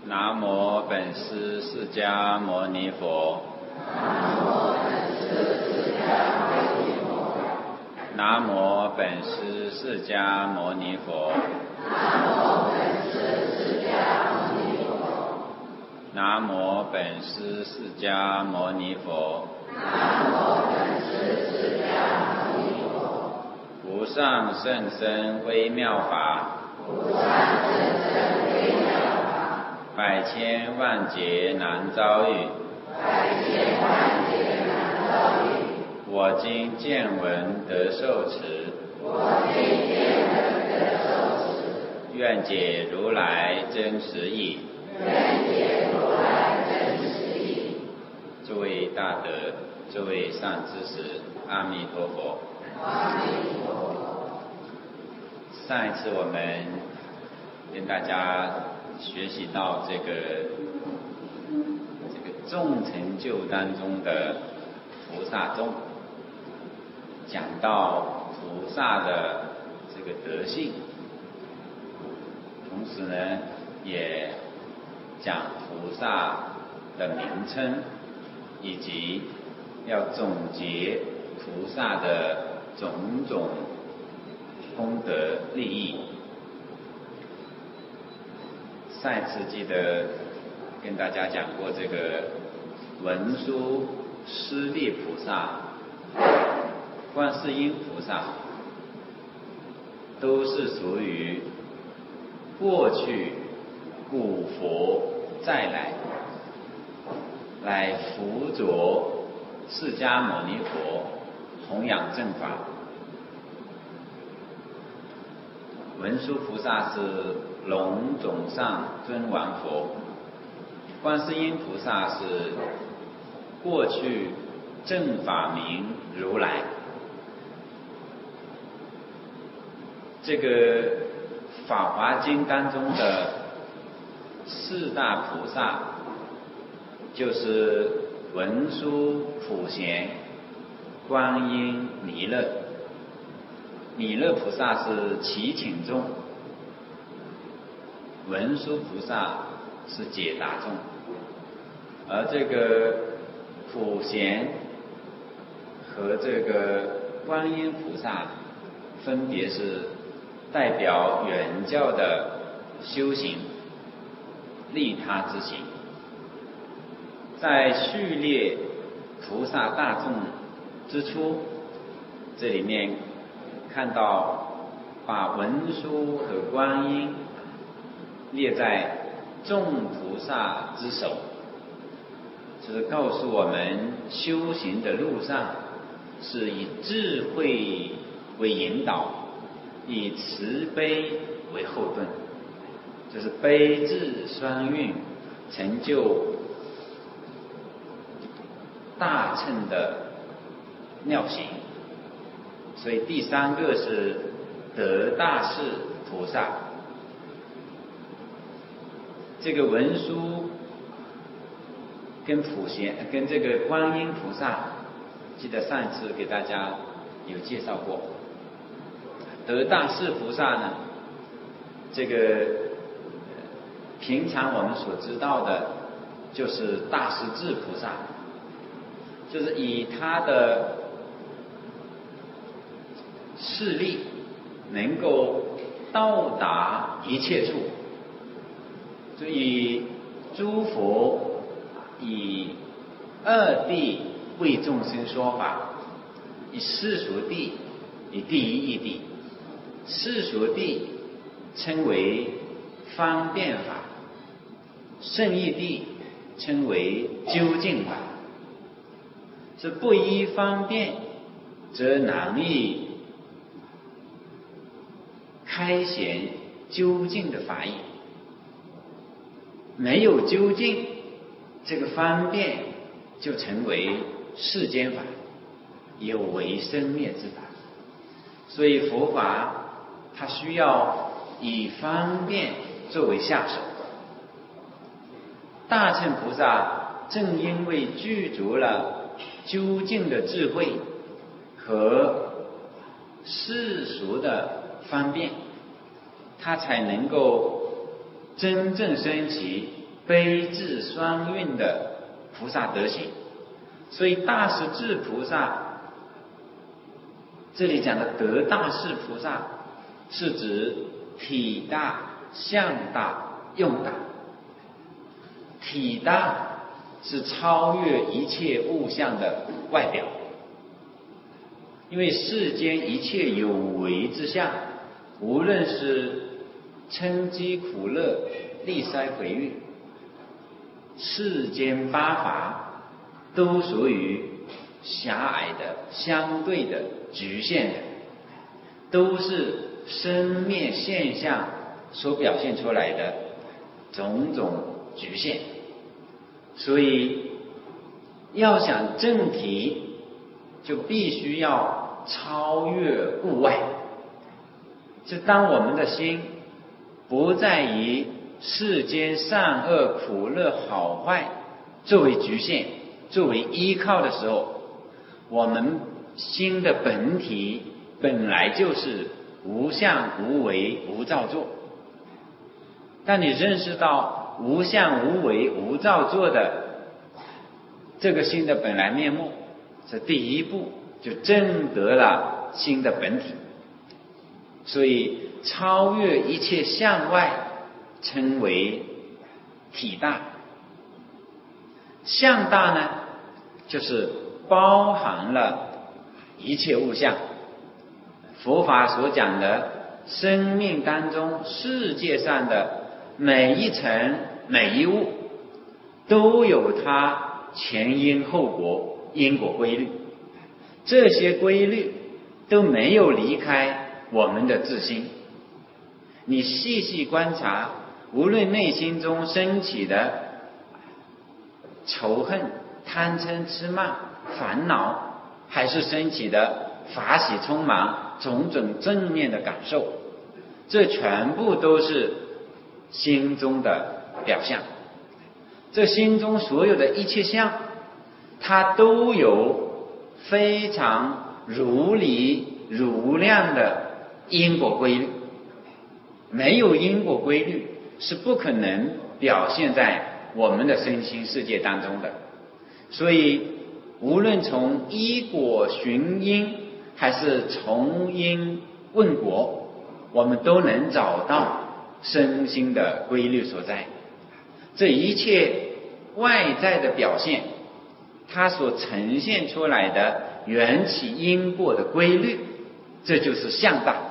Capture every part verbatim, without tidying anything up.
南无本师释迦牟尼佛。 南无本师释迦牟尼佛。 南无本师释迦牟尼佛。 南无本师释迦牟尼佛。 南无本师释迦牟尼佛。 南无本师释迦牟尼佛。 无上甚深微妙法。 无上甚深微妙法。 百千万劫难遭遇。 百千万劫难遭遇。 我今见闻得受持。 我今见闻得受持。 愿解如来真实义。 愿解如来真实义。 诸位大德，诸位善知识，阿弥陀佛。 阿弥陀佛。 上一次我们跟大家学习到这个这个众成就当中的菩萨众，讲到菩萨的这个德性，同时呢也讲菩萨的名称，以及要总结菩萨的种种功德利益。上一次记得跟大家讲过，这个文殊师利菩萨、观世音菩萨都是属于过去古佛再来来辅佐释迦牟尼佛弘扬正法。文殊菩萨是龙种上尊王佛，观世音菩萨是过去正法明如来。这个《法华经》当中的四大菩萨就是文殊、普贤、观音、弥勒。弥勒菩萨是祈请众，文殊菩萨是解答众，而这个普贤和这个观音菩萨分别是代表圆教的修行、利他之行。在序列菩萨大众之初，这里面看到把文殊和观音列在众菩萨之首，就是告诉我们修行的路上是以智慧为引导，以慈悲为后盾，就是悲智双运，成就大乘的妙行。所以第三个是得大士菩萨。这个文殊跟普贤跟这个观音菩萨，记得上次给大家有介绍过。得大士菩萨呢，这个平常我们所知道的就是大势至菩萨，就是以他的势力能够到达一切处，就以诸佛以二谛为众生说法，以世俗谛以第一义谛。世俗谛称为方便法，圣义谛称为究竟法。是不依方便则难以开显究竟的法义，没有究竟，这个方便就成为世间法，有为生灭之法。所以佛法它需要以方便作为下手。大乘菩萨正因为具足了究竟的智慧和世俗的方便，他才能够真正升起悲智双运的菩萨德性。所以大势至菩萨这里讲的得大势菩萨，是指体大、相大、用大。体大是超越一切物象的外表，因为世间一切有为之相，无论是嗔饥苦乐、利衰毁誉，世间八法都属于狭隘的、相对的、局限的，都是生灭现象所表现出来的种种局限。所以要想正题，就必须要超越物外。就当我们的心不再以世间善恶苦乐好坏作为局限、作为依靠的时候，我们心的本体本来就是无相无为无造作。当你认识到无相无为无造作的这个心的本来面目，这第一步就证得了心的本体。所以超越一切向外称为体大。相大呢，就是包含了一切物象。佛法所讲的生命当中世界上的每一层每一物都有它前因后果因果规律，这些规律都没有离开我们的自心。你细细观察，无论内心中升起的仇恨、贪嗔痴慢、烦恼，还是升起的法喜充满种种正面的感受，这全部都是心中的表象。这心中所有的一切相，它都有非常如理如量的因果规律。没有因果规律是不可能表现在我们的身心世界当中的。所以无论从依果寻因，还是从因问果，我们都能找到身心的规律所在。这一切外在的表现，它所呈现出来的缘起因果的规律，这就是相大。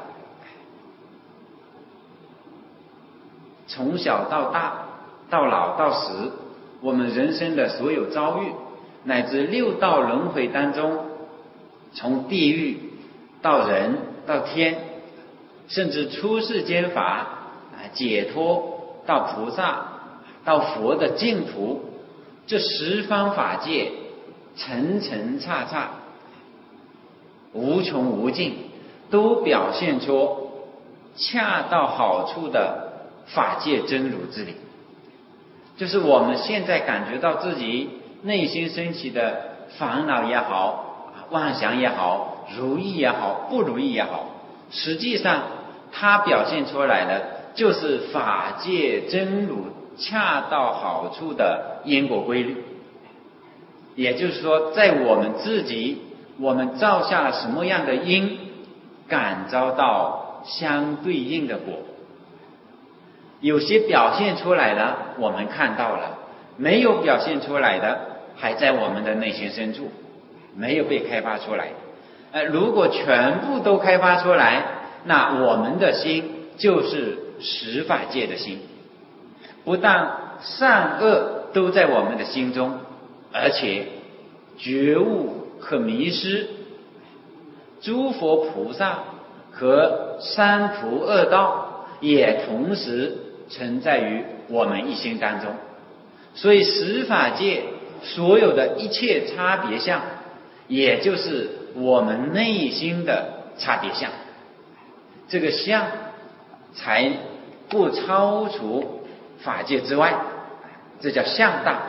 从小到大，到老到死，我们人生的所有遭遇，乃至六道轮回当中，从地狱到人到天，甚至出世间法解脱到菩萨到佛的净土，这十方法界层层刹刹，无穷无尽，都表现出恰到好处的法界真如之理。就是我们现在感觉到自己内心升起的烦恼也好，妄想也好，如意也好，不如意也好，实际上它表现出来的就是法界真如恰到好处的因果规律。也就是说，在我们自己，我们造下了什么样的因，感召到相对应的果。有些表现出来了，我们看到了；没有表现出来的，还在我们的内心深处，没有被开发出来。呃，如果全部都开发出来，那我们的心就是十法界的心。不但善恶都在我们的心中，而且觉悟和迷失，诸佛菩萨和三途恶道也同时存在于我们一心当中。所以十法界所有的一切差别相，也就是我们内心的差别相。这个相才不超出法界之外，这叫相大。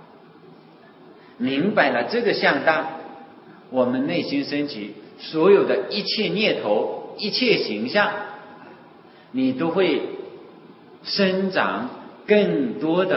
明白了这个相大，我们内心升起所有的一切念头、一切形象，你都会生长更多的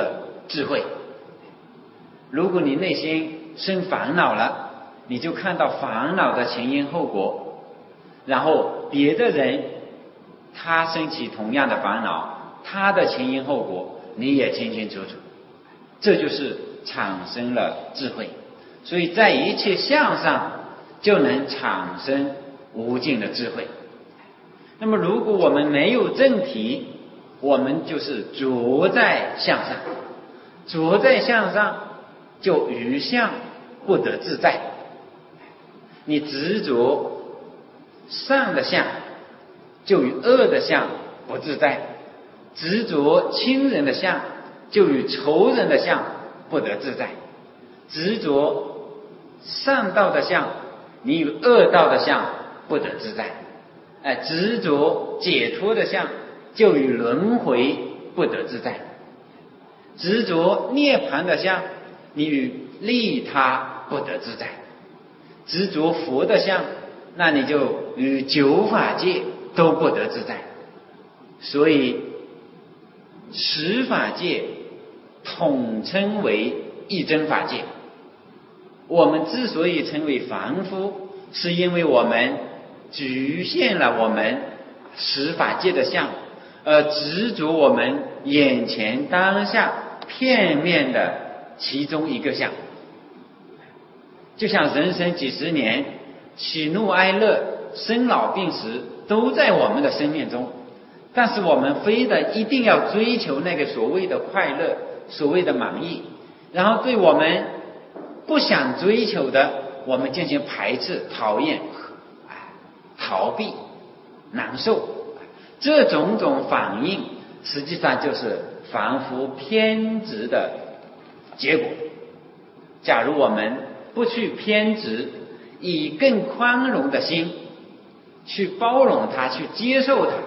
智慧。如果你内心生烦恼了，你就看到烦恼的前因后果，然后别的人他升起同样的烦恼，他的前因后果你也清清楚楚，这就是产生了智慧。所以在一切相上就能产生无尽的智慧。那么如果我们没有正体，我们就是着在相上，着在相上就于相不得自在。你执着善的相，就与恶的相不自在；执着亲人的相，就与仇人的相不得自在；执着善道的相，你与恶道的相不得自在。哎，执着解脱的相，就与轮回不得自在；执着涅槃的相，你与利他不得自在；执着佛的相，那你就与九法界都不得自在。所以十法界统称为一真法界。我们之所以称为凡夫，是因为我们局限了我们十法界的相，而执着我们眼前当下片面的其中一个相。就像人生几十年，喜怒哀乐、生老病死都在我们的生命中，但是我们非得一定要追求那个所谓的快乐，所谓的满意，然后对我们不想追求的，我们进行排斥、讨厌、逃避、难受。这种种反应实际上就是凡夫偏执的结果。假如我们不去偏执，以更宽容的心去包容它，去接受它，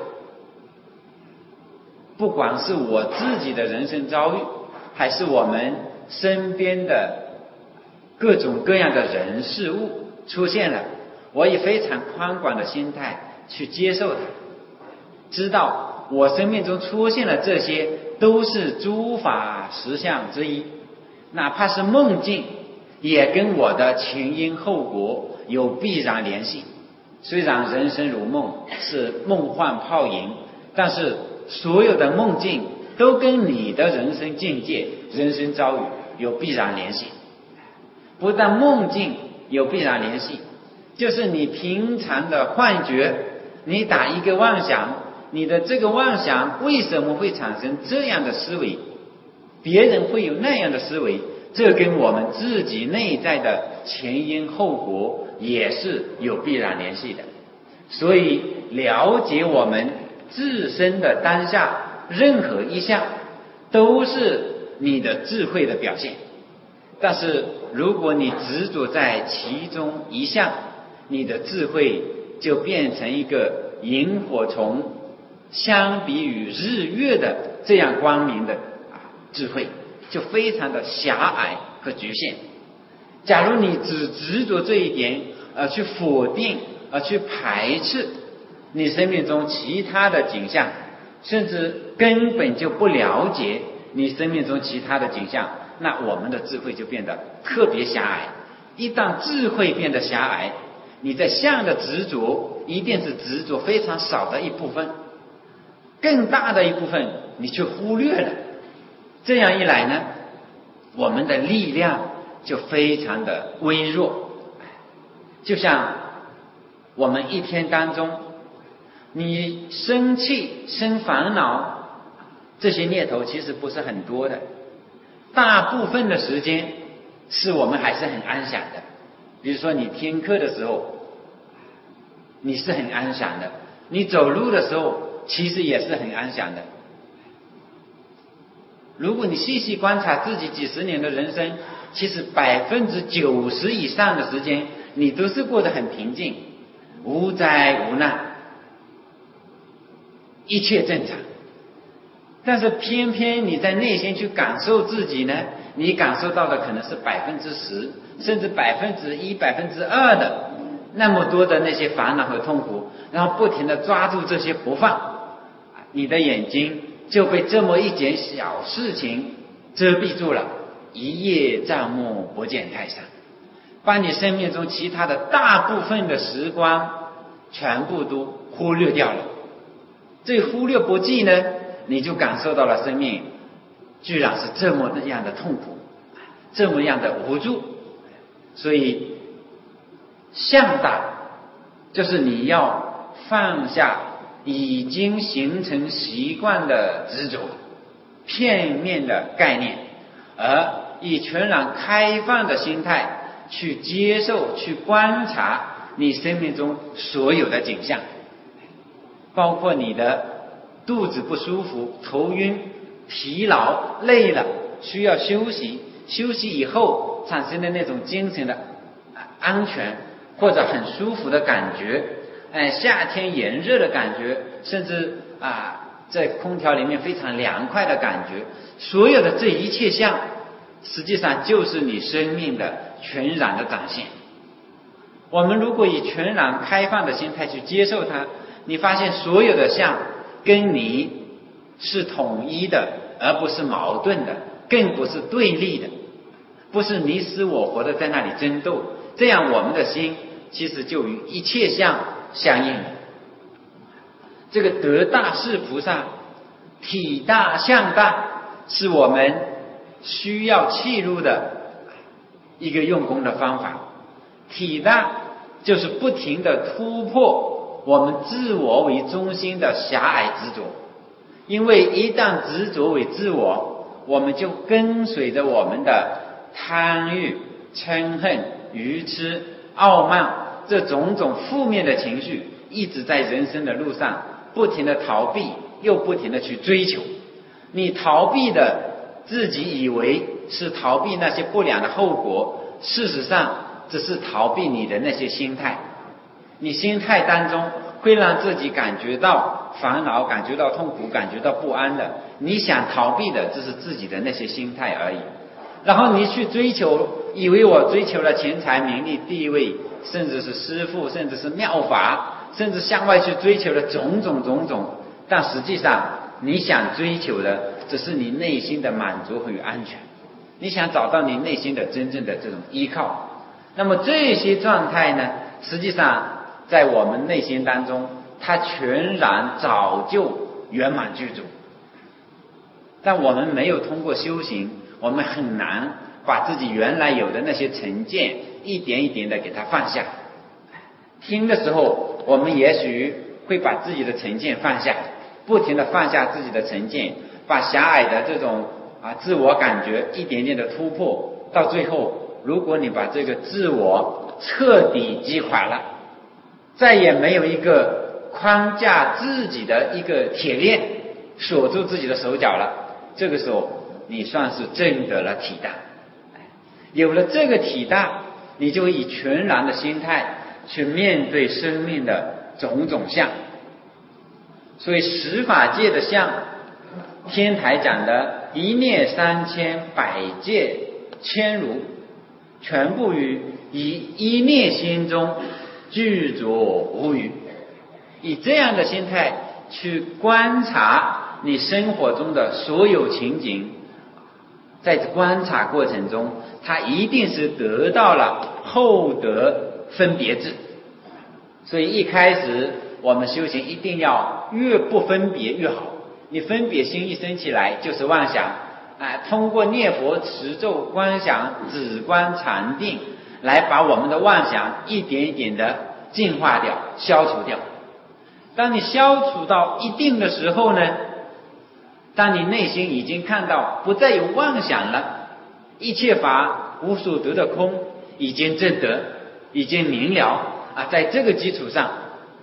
不管是我自己的人生遭遇，还是我们身边的各种各样的人事物出现了，我以非常宽广的心态去接受它，知道我生命中出现了这些都是诸法实相之一，哪怕是梦境也跟我的前因后果有必然联系。虽然人生如梦是梦幻泡影，但是所有的梦境都跟你的人生境界、人生遭遇有必然联系。不但梦境有必然联系，就是你平常的幻觉，你打一个妄想，你的这个妄想为什么会产生这样的思维，别人会有那样的思维，这跟我们自己内在的前因后果也是有必然联系的。所以了解我们自身的当下任何一项都是你的智慧的表现。但是如果你执着在其中一项，你的智慧就变成一个萤火虫，相比于日月的这样光明的智慧就非常的狭隘和局限。假如你只执着这一点而去否定而去排斥你生命中其他的景象，甚至根本就不了解你生命中其他的景象，那我们的智慧就变得特别狭隘。一旦智慧变得狭隘，你在相的执着一定是执着非常少的一部分，更大的一部分你却忽略了。这样一来呢，我们的力量就非常的微弱。就像我们一天当中，你生气、生烦恼，这些念头其实不是很多的，大部分的时间是我们还是很安详的。比如说你听课的时候，你是很安详的，你走路的时候其实也是很安详的。如果你细细观察自己几十年的人生，其实百分之九十以上的时间你都是过得很平静，无灾无难，一切正常。但是偏偏你在内心去感受自己呢，你感受到的可能是百分之十，甚至百分之一、百分之二的那么多的那些烦恼和痛苦，然后不停地抓住这些不放，你的眼睛就被这么一件小事情遮蔽住了，一叶障目不见泰山，把你生命中其他的大部分的时光全部都忽略掉了。这忽略不计呢，你就感受到了生命居然是这么样的痛苦，这么样的无助。所以向大就是你要放下已经形成习惯的执着、片面的概念，而以全然开放的心态去接受、去观察你生命中所有的景象，包括你的肚子不舒服、头晕、疲劳、累了，需要休息，休息以后产生的那种精神的安全或者很舒服的感觉，哎，夏天炎热的感觉，甚至啊，在空调里面非常凉快的感觉，所有的这一切相，实际上就是你生命的全然的展现。我们如果以全然开放的心态去接受它，你发现所有的相跟你是统一的，而不是矛盾的，更不是对立的，不是你死我活的在那里争斗，这样我们的心其实就与一切相相应了。这个得大是菩萨，体大相大，是我们需要契入的一个用功的方法。体大就是不停地突破我们自我为中心的狭隘执着，因为一旦执着为自我，我们就跟随着我们的贪欲、嗔恨、愚痴、傲慢这种种负面的情绪，一直在人生的路上不停地逃避，又不停地去追求。你逃避的自己以为是逃避那些不良的后果，事实上只是逃避你的那些心态。你心态当中会让自己感觉到烦恼，感觉到痛苦，感觉到不安的，你想逃避的只是自己的那些心态而已。然后你去追求，以为我追求了钱财名利地位，甚至是师父，甚至是妙法，甚至向外去追求了种种种种，但实际上你想追求的只是你内心的满足和安全，你想找到你内心的真正的这种依靠。那么这些状态呢，实际上在我们内心当中它全然早就圆满具足，但我们没有通过修行，我们很难把自己原来有的那些成见一点一点的给它放下。听的时候我们也许会把自己的成见放下，不停的放下自己的成见，把狭隘的这种啊自我感觉一点点的突破，到最后如果你把这个自我彻底击垮了，再也没有一个框架自己的一个铁链锁住自己的手脚了，这个时候你算是证得了体大。有了这个体大，你就以全然的心态去面对生命的种种相。所以十法界的相，天台讲的一念三千，百界千如，全部于以一念心中具足无余。以这样的心态去观察你生活中的所有情景，在观察过程中，它一定是得到了后得分别智。所以一开始我们修行一定要越不分别越好，你分别心一生起来就是妄想啊，通过念佛持咒观想止观禅定来把我们的妄想一点一点的净化掉消除掉。当你消除到一定的时候呢，当你内心已经看到不再有妄想了，一切法无所得的空已经证得，已经明了啊，在这个基础上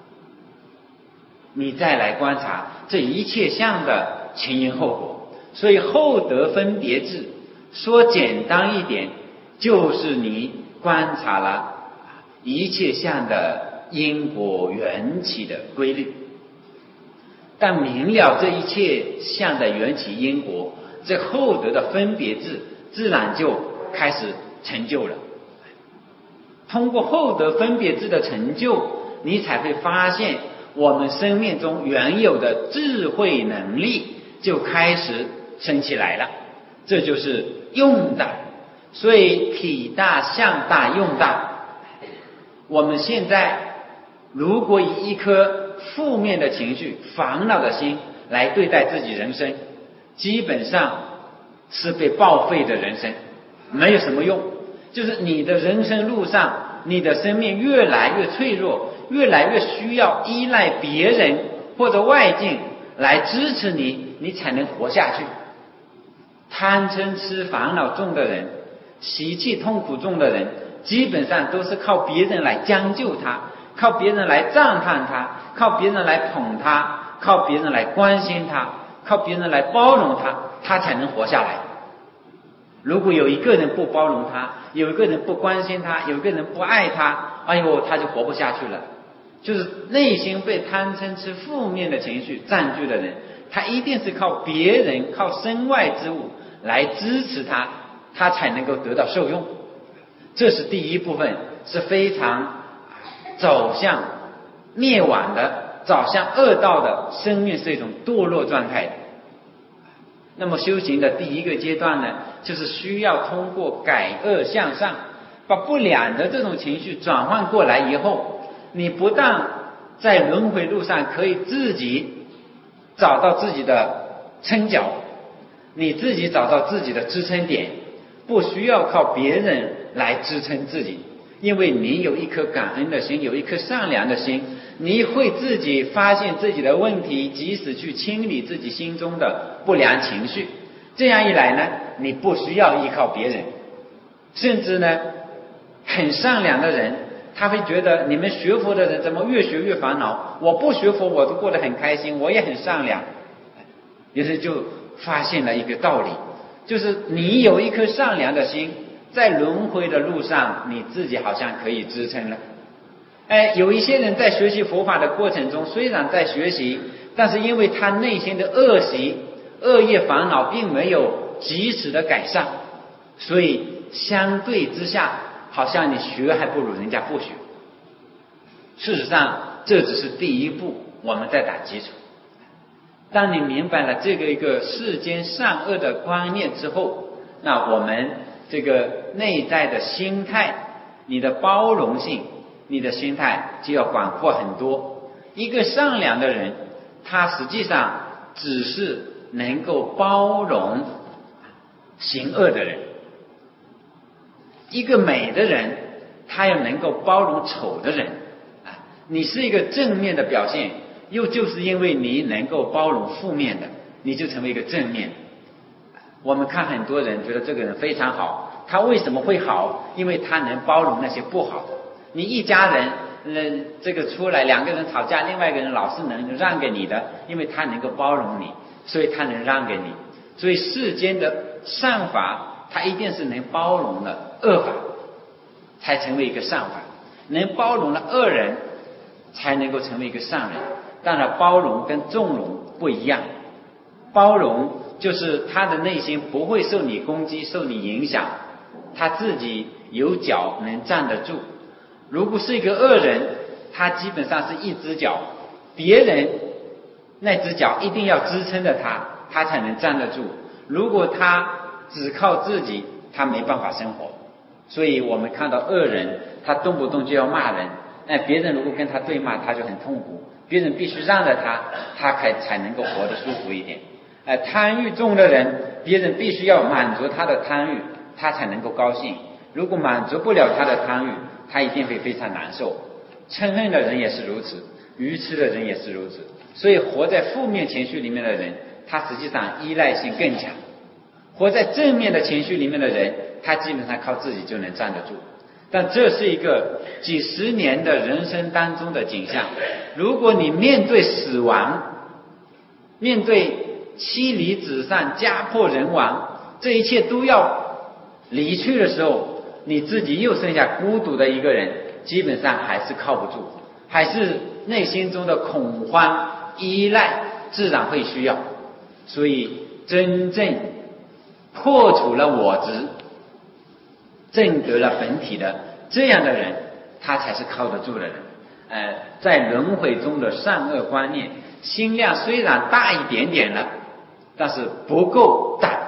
你再来观察这一切相的前因后果。所以后得分别智说简单一点，就是你观察了一切相的因果缘起的规律。但明了这一切相的缘起因果，这后得的分别智自然就开始成就了。通过后得分别智的成就，你才会发现我们生命中原有的智慧能力就开始升起来了。 这就是用大。所以体大、相大、用大。我们现在如果以一颗负面的情绪、烦恼的心来对待自己人生，基本上是被报废的人生，没有什么用。就是你的人生路上，你的生命越来越脆弱，越来越需要依赖别人或者外境来支持你，你才能活下去。贪嗔痴烦恼重的人，习气痛苦重的人，基本上都是靠别人来将就他，靠别人来赞叹他，靠别人来捧他，靠别人来关心他，靠别人来包容他，他才能活下来。如果有一个人不包容他，有一个人不关心他，有一个人不爱他，哎呦，他就活不下去了。就是内心被贪嗔痴负面的情绪占据的人，他一定是靠别人、靠身外之物来支持他，他才能够得到受用。这是第一部分，是非常走向灭亡的、走向恶道的生命，是一种堕落状态的。那么修行的第一个阶段呢，就是需要通过改恶向上，把不良的这种情绪转换过来以后，你不但在轮回路上可以自己找到自己的撑脚，你自己找到自己的支撑点，不需要靠别人来支撑自己，因为你有一颗感恩的心，有一颗善良的心，你会自己发现自己的问题，及时去清理自己心中的不良情绪。这样一来呢，你不需要依靠别人。甚至呢，很善良的人，他会觉得你们学佛的人怎么越学越烦恼，我不学佛我都过得很开心，我也很善良。于是就发现了一个道理，就是你有一颗善良的心，在轮回的路上你自己好像可以支撑了。哎，有一些人在学习佛法的过程中，虽然在学习，但是因为他内心的恶习、恶业烦恼并没有及时的改善，所以相对之下，好像你学还不如人家不学。事实上，这只是第一步，我们在打基础。当你明白了这个一个世间善恶的观念之后，那我们这个内在的心态，你的包容性，你的心态就要广阔很多。一个善良的人，他实际上只是能够包容行恶的人；一个美的人，他要能够包容丑的人。你是一个正面的表现，又就是因为你能够包容负面的，你就成为一个正面。我们看很多人觉得这个人非常好，他为什么会好？因为他能包容那些不好的。你一家人呃，这个出来两个人吵架，另外一个人老是能让给你的，因为他能够包容你，所以他能让给你。所以世间的善法，它一定是能包容了恶法，才成为一个善法；能包容了恶人，才能够成为一个善人。当然，包容跟纵容不一样。包容就是他的内心不会受你攻击、受你影响，他自己有脚能站得住。如果是一个恶人，他基本上是一只脚，别人那只脚一定要支撑着他，他才能站得住。如果他只靠自己，他没办法生活。所以我们看到恶人，他动不动就要骂人，哎，别人如果跟他对骂，他就很痛苦，别人必须让着他，他才才能够活得舒服一点。哎，贪欲重的人，别人必须要满足他的贪欲，他才能够高兴。如果满足不了他的贪欲，他一定会非常难受。嗔恨的人也是如此，愚痴的人也是如此。所以活在负面情绪里面的人，他实际上依赖性更强；活在正面的情绪里面的人，他基本上靠自己就能站得住。但这是一个几十年的人生当中的景象。如果你面对死亡，面对妻离子散、家破人亡，这一切都要离去的时候，你自己又剩下孤独的一个人，基本上还是靠不住，还是内心中的恐慌、依赖自然会需要。所以真正破除了我执，证得了本体的这样的人，他才是靠得住的人。呃，在轮回中的善恶观念，心量虽然大一点点了，但是不够大，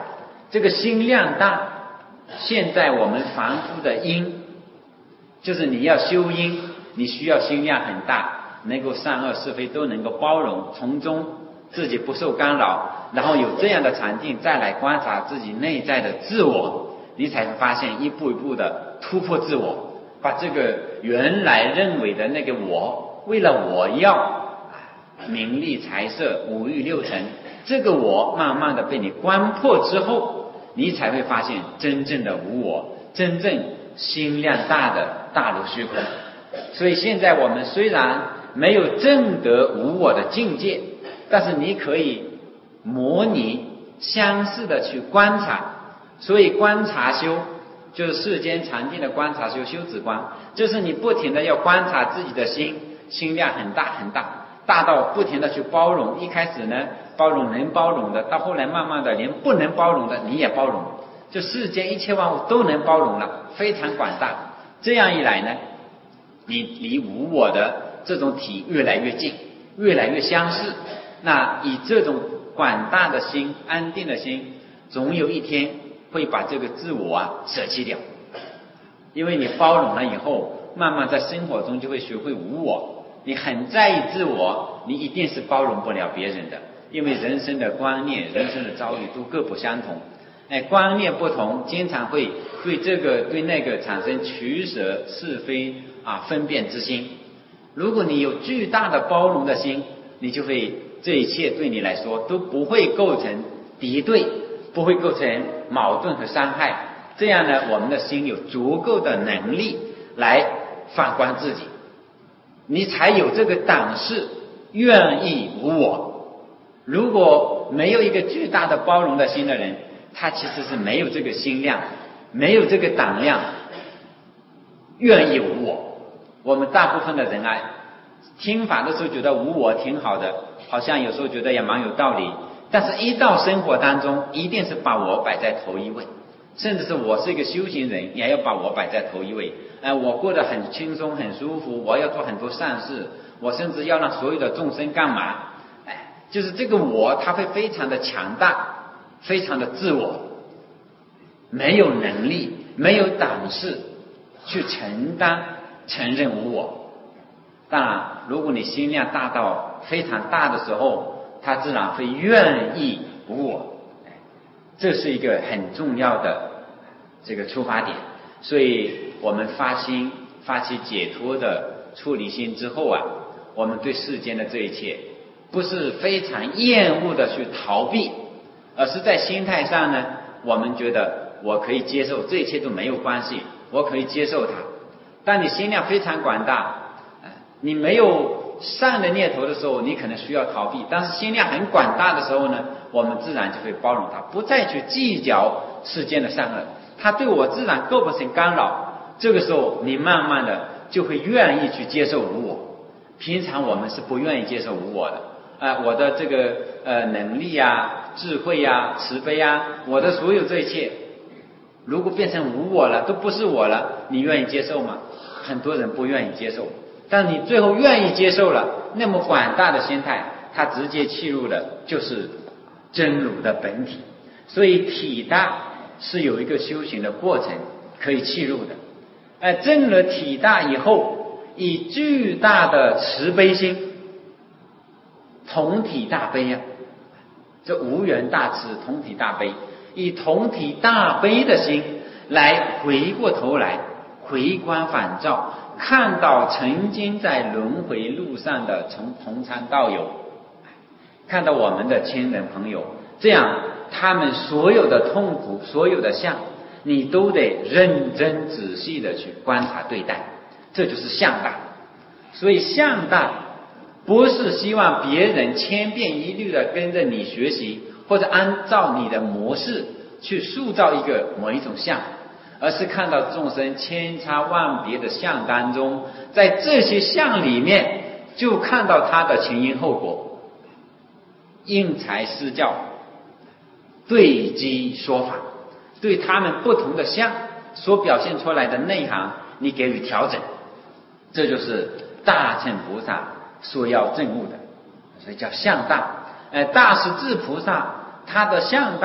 这个心量大，现在我们凡夫的因，就是你要修因，你需要心量很大，能够善恶是非都能够包容，从中自己不受干扰，然后有这样的禅定，再来观察自己内在的自我，你才会发现一步一步的突破自我，把这个原来认为的那个我，为了我要名利财色五欲六尘，这个我慢慢的被你观破之后，你才会发现真正的无我，真正心量大的大如虚空。所以现在我们虽然没有证得无我的境界，但是你可以模拟相似的去观察。所以观察修就是世间常见的观察修，修止观，就是你不停的要观察自己的心，心量很大很大，大到不停的去包容。一开始呢，包容能包容的，到后来慢慢的连不能包容的你也包容，就世间一切万物都能包容了，非常广大。这样一来呢，你离无我的这种体越来越近，越来越相似。那以这种广大的心，安定的心，总有一天会把这个自我啊舍弃掉。因为你包容了以后，慢慢在生活中就会学会无我。你很在意自我，你一定是包容不了别人的，因为人生的观念、人生的遭遇都各不相同。哎，观念不同，经常会对这个对那个产生取舍是非啊分辨之心。如果你有巨大的包容的心，你就会这一切对你来说都不会构成敌对，不会构成矛盾和伤害。这样呢，我们的心有足够的能力来反观自己，你才有这个胆识愿意无我。如果没有一个巨大的包容的心的人，他其实是没有这个心量，没有这个胆量愿意无我。我们大部分的人啊，听法的时候觉得无我挺好的，好像有时候觉得也蛮有道理，但是一到生活当中，一定是把我摆在头一位，甚至是我是一个修行人，也要把我摆在头一位。哎，我过得很轻松很舒服，我要做很多善事，我甚至要让所有的众生干嘛？哎，就是这个我，他会非常的强大，非常的自我，没有能力，没有胆识去承担承认无我。当然，如果你心量大到非常大的时候，他自然会愿意无我。这是一个很重要的这个出发点。所以我们发心发起解脱的出离心之后啊，我们对世间的这一切不是非常厌恶的去逃避，而是在心态上呢，我们觉得我可以接受，这一切都没有关系，我可以接受它。当你心量非常广大，你没有善的念头的时候，你可能需要逃避，但是心量很广大的时候呢，我们自然就会包容它，不再去计较世间的善恶，它对我自然构不成干扰。这个时候你慢慢的就会愿意去接受无我。平常我们是不愿意接受无我的，呃、我的这个呃能力啊、智慧啊、慈悲啊，我的所有这一切如果变成无我了，都不是我了，你愿意接受吗？很多人不愿意接受。但你最后愿意接受了，那么广大的心态，它直接契入的就是真如的本体。所以体大是有一个修行的过程可以契入的。呃，证了体大以后，以巨大的慈悲心，同体大悲啊，这无缘大慈，同体大悲，以同体大悲的心来回过头来回观反照，看到曾经在轮回路上的从同参道友，看到我们的亲人朋友，这样他们所有的痛苦，所有的相，你都得认真仔细的去观察对待，这就是相大。所以相大不是希望别人千变一律的跟着你学习，或者按照你的模式去塑造一个某一种相，而是看到众生千差万别的相当中，在这些相里面就看到他的前因后果，因材施教，对机说法，对他们不同的相所表现出来的内涵，你给予调整，这就是大乘菩萨所要证悟的，所以叫相大。呃，大势至菩萨他的相大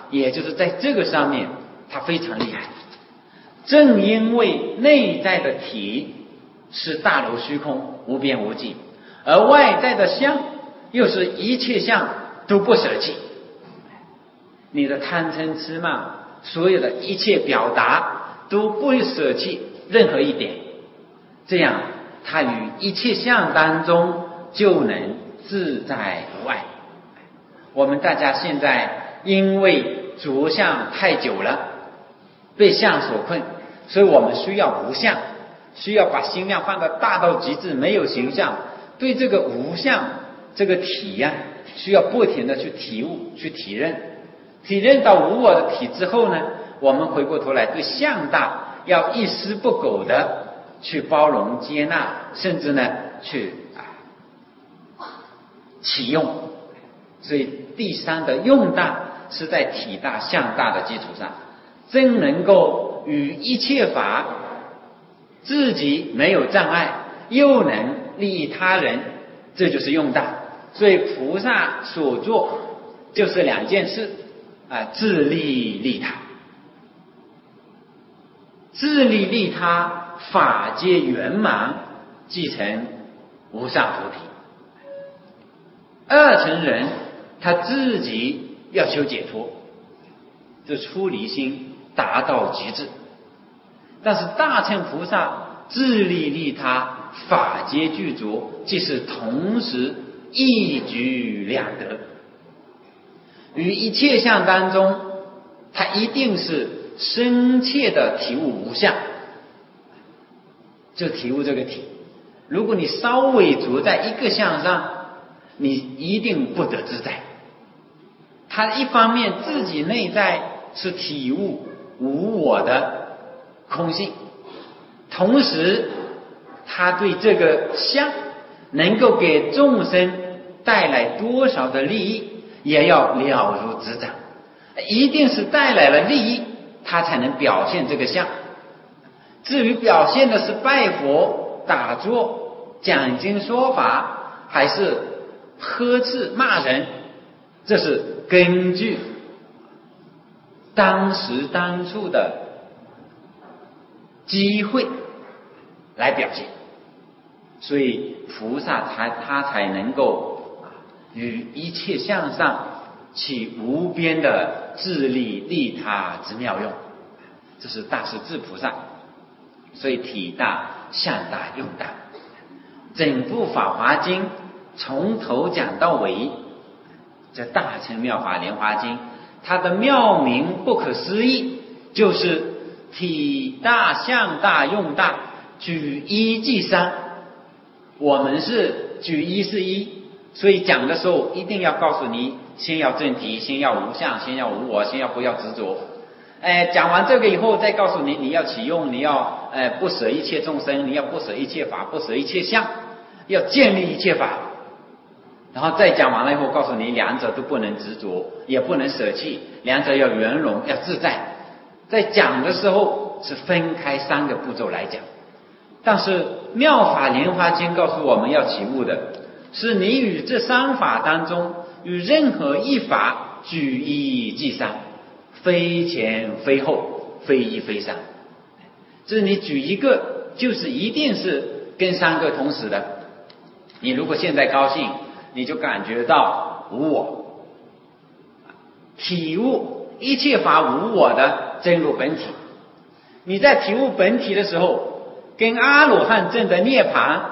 也就是在这个上面他非常厉害。正因为内在的体是大如虚空无边无际，而外在的相又是一切相都不舍弃，你的贪嗔痴慢所有的一切表达都不舍弃任何一点，这样他于一切相当中就能自在无碍。我们大家现在因为着相太久了，被相所困，所以我们需要无相，需要把心量放得大到极致，没有形象，对这个无相这个体呀、啊，需要不停的去体悟去体认，体认到无我的体之后呢，我们回过头来对相大要一丝不苟的去包容接纳，甚至呢去啊启用。所以第三的用大是在体大相大的基础上，真能够与一切法自己没有障碍，又能利益他人，这就是用大。所以菩萨所做就是两件事啊，自利利他。自利利他，法皆圆满，即成无上菩提。二乘人他自己要求解脱，这出离心达到极致，但是大乘菩萨自利利他，法皆具足，即是同时一举两得。于一切相当中，他一定是深切的体悟无相，就体悟这个体。如果你稍微着在一个相上，你一定不得自在。他一方面自己内在是体悟无我的空性，同时他对这个相能够给众生带来多少的利益也要了如指掌，一定是带来了利益他才能表现这个相。至于表现的是拜佛打坐讲经说法，还是呵斥骂人，这是根据当时当处的机会来表现。所以菩萨才他才能够于一切相上起无边的自利利他之妙用，这是大势至菩萨。所以体大相大用大，整部法华经从头讲到尾，这大乘妙法莲华经它的妙名不可思议，就是体大相大用大，举一即三。我们是举一是一，所以讲的时候一定要告诉你，先要正题，先要无相，先要无我，先要不要执着。哎，讲完这个以后再告诉你，你要启用，你要哎不舍一切众生，你要不舍一切法，不舍一切相，要建立一切法。然后再讲完了以后告诉你，两者都不能执着，也不能舍弃，两者要圆融，要自在。在讲的时候是分开三个步骤来讲，但是妙法莲华经告诉我们要起悟的是，你与这三法当中与任何一法举一即三，非前非后，非一非三。就是你举一个就是一定是跟三个同时的。你如果现在高兴，你就感觉到无我，体悟一切法无我的真如本体。你在体悟本体的时候，跟阿罗汉证的涅槃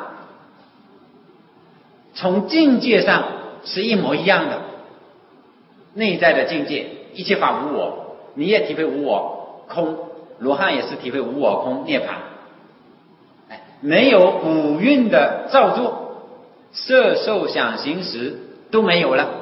从境界上是一模一样的。内在的境界一切法无我，你也体会无我空，罗汉也是体会无我空涅槃，没有五蕴的造作，色受想行识都没有了。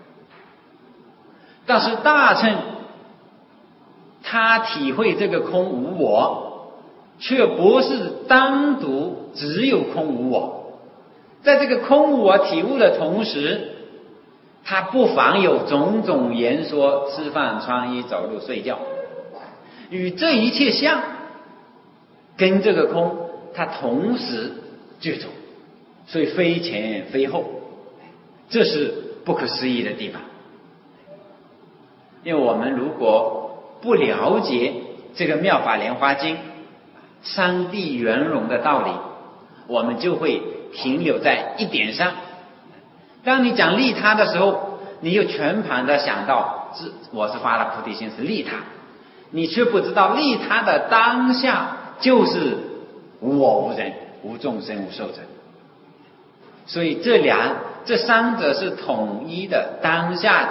但是大乘他体会这个空无我，却不是单独只有空无我，在这个空无我体悟的同时，他不妨有种种言说，吃饭穿衣走路睡觉，与这一切相跟这个空它同时具足，所以非前非后，这是不可思议的地方。 因为我们如果不了解这个妙法莲华经三谛圆融的道理，我们就会停留在一点上。当你讲利他的时候，你又全盘的想到是我是发了菩提心是利他，你却不知道利他的当下就是无我无人无众生无寿者。所以这两这三者是统一的当下的。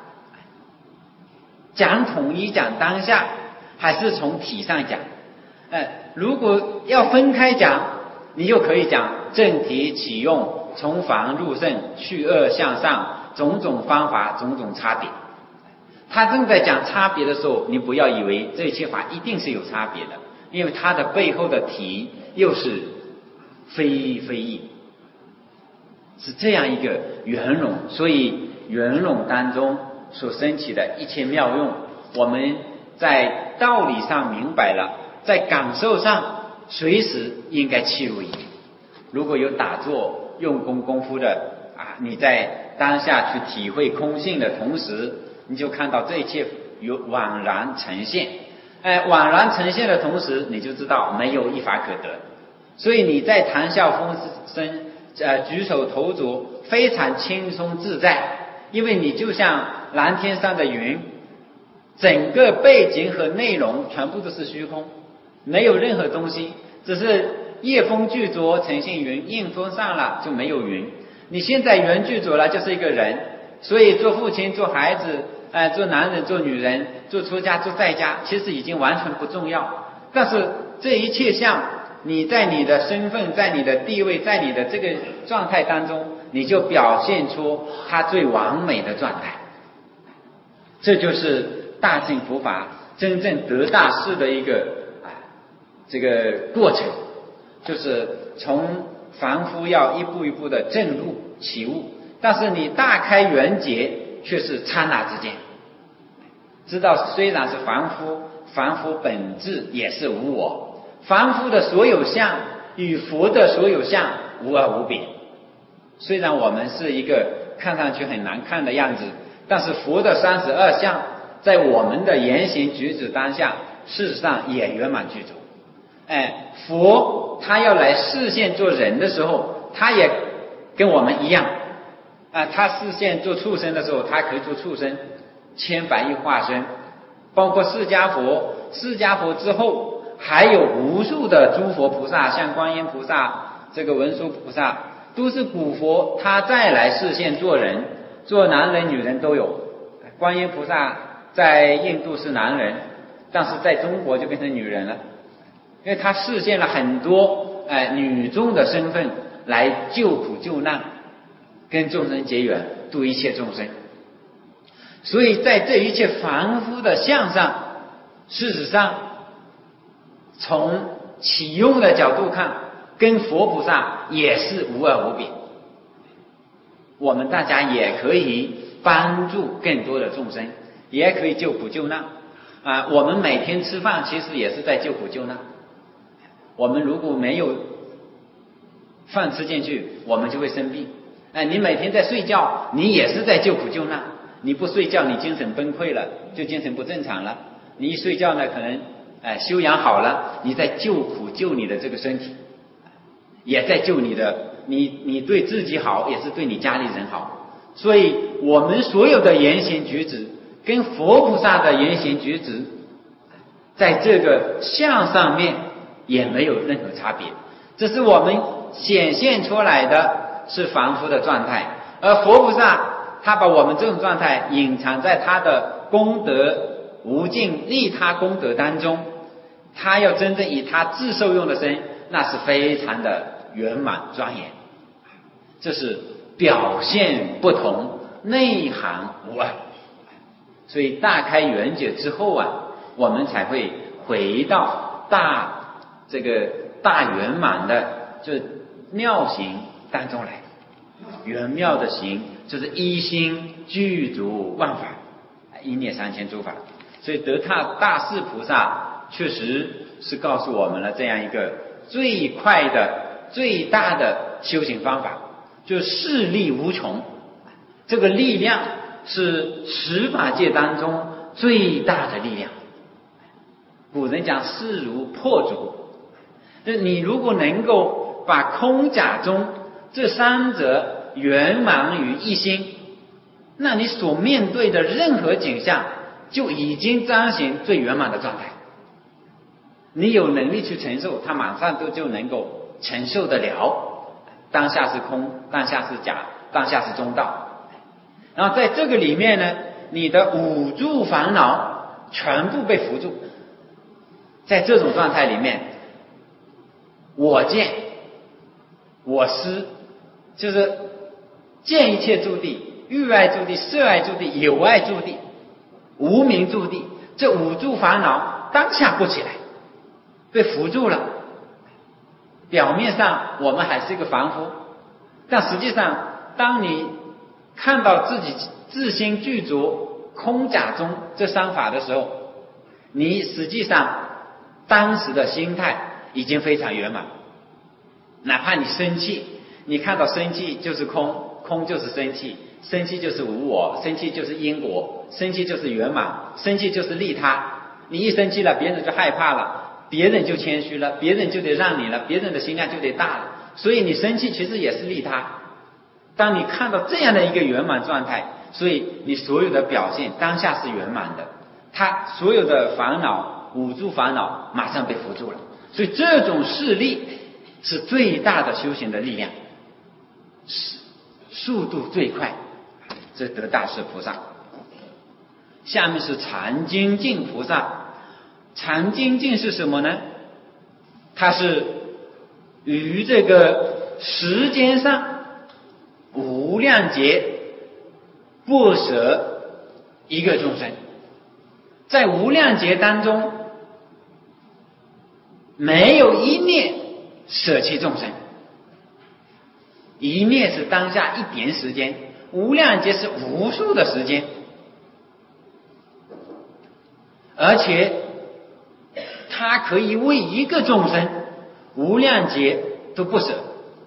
讲统一讲当下，还是从体上讲？呃，如果要分开讲，你又可以讲正体起用，从防入胜，去恶向上，种种方法，种种差别。他正在讲差别的时候，你不要以为这一切法一定是有差别的，因为它的背后的体又是非非义，是这样一个圆融。所以圆融当中所升起的一切妙用，我们在道理上明白了，在感受上随时应该契入一点。如果有打坐用功功夫的啊，你在当下去体会空性的同时，你就看到这一切有惘然呈现。哎，惘然呈现的同时，你就知道没有一法可得。所以你在谈笑风生，呃，举手投足非常轻松自在，因为你就像蓝天上的云，整个背景和内容全部都是虚空，没有任何东西，只是夜风聚着呈现云，阴风上了就没有云。你现在云聚着了就是一个人，所以做父亲做孩子，呃，做男人做女人，做出家做在家，其实已经完全不重要。但是这一切相，你在你的身份，在你的地位，在你的这个状态当中，你就表现出它最完美的状态。这就是大乘佛法真正得大事的一个啊这个过程，就是从凡夫要一步一步的证入起悟，但是你大开圆结却是刹那之间。知道虽然是凡夫，凡夫本质也是无我，凡夫的所有相与佛的所有相无二无别。虽然我们是一个看上去很难看的样子，但是佛的三十二相在我们的言行举止当下，事实上也圆满具足。哎，佛他要来示现做人的时候，他也跟我们一样啊，他示现做畜生的时候，他可以做畜生，千百亿化身，包括释迦佛，释迦佛之后还有无数的诸佛菩萨，像观音菩萨、这个文殊菩萨，都是古佛，他再来示现做人，做男人女人都有。观音菩萨在印度是男人，但是在中国就变成女人了，因为他示现了很多呃女众的身份来救苦救难，跟众生结缘，度一切众生。所以在这一切凡夫的相上，事实上从起用的角度看，跟佛菩萨也是无二无别。我们大家也可以帮助更多的众生，也可以救苦救难啊！我们每天吃饭其实也是在救苦救难。我们如果没有饭吃进去，我们就会生病。哎，你每天在睡觉，你也是在救苦救难。你不睡觉，你精神崩溃了，就精神不正常了。你一睡觉呢，可能哎修养好了，你在救苦救你的这个身体，也在救你的，你你对自己好，也是对你家里人好。所以我们所有的言行举止跟佛菩萨的言行举止，在这个相上面也没有任何差别，只是我们显现出来的是凡夫的状态，而佛菩萨他把我们这种状态隐藏在他的功德无尽利他功德当中，他要真正以他自受用的身，那是非常的圆满庄严。这是表现不同，内涵无二。所以大开圆解之后啊，我们才会回到大这个大圆满的就是妙行当中来。圆妙的行就是一心具足万法，一念三千诸法。所以得大大士菩萨确实是告诉我们了这样一个最快的最大的修行方法，就是势力无穷。这个力量是十法界当中最大的力量。古人讲势如破竹，就是你如果能够把空假中这三者圆满于一心，那你所面对的任何景象就已经彰显最圆满的状态。你有能力去承受，它马上都就能够承受得了。当下是空，当下是假，当下是中道。然后在这个里面呢，你的五住烦恼全部被扶住。在这种状态里面，我见我思，就是见一切诸地，欲爱诸地，色爱诸地，有爱诸地，无明诸地，这五住烦恼当下不起来，被扶住了。表面上我们还是一个凡夫，但实际上当你看到自己自心具足空假中这三法的时候，你实际上当时的心态已经非常圆满。哪怕你生气，你看到生气就是空，空就是生气，生气就是无我，生气就是因果，生气就是圆满，生气就是利他。你一生气了，别人就害怕了，别人就谦虚了，别人就得让你了，别人的心量就得大了。所以你生气其实也是利他。当你看到这样的一个圆满状态，所以你所有的表现当下是圆满的，他所有的烦恼五住烦恼马上被扶住了。所以这种势力是最大的修行的力量，速度最快，这得大势菩萨。下面是禅精进菩萨。禅精进是什么呢？它是于这个时间上无量劫不舍一个众生，在无量劫当中没有一念舍弃众生。一念是当下一点时间，无量劫是无数的时间，而且他可以为一个众生无量劫都不舍，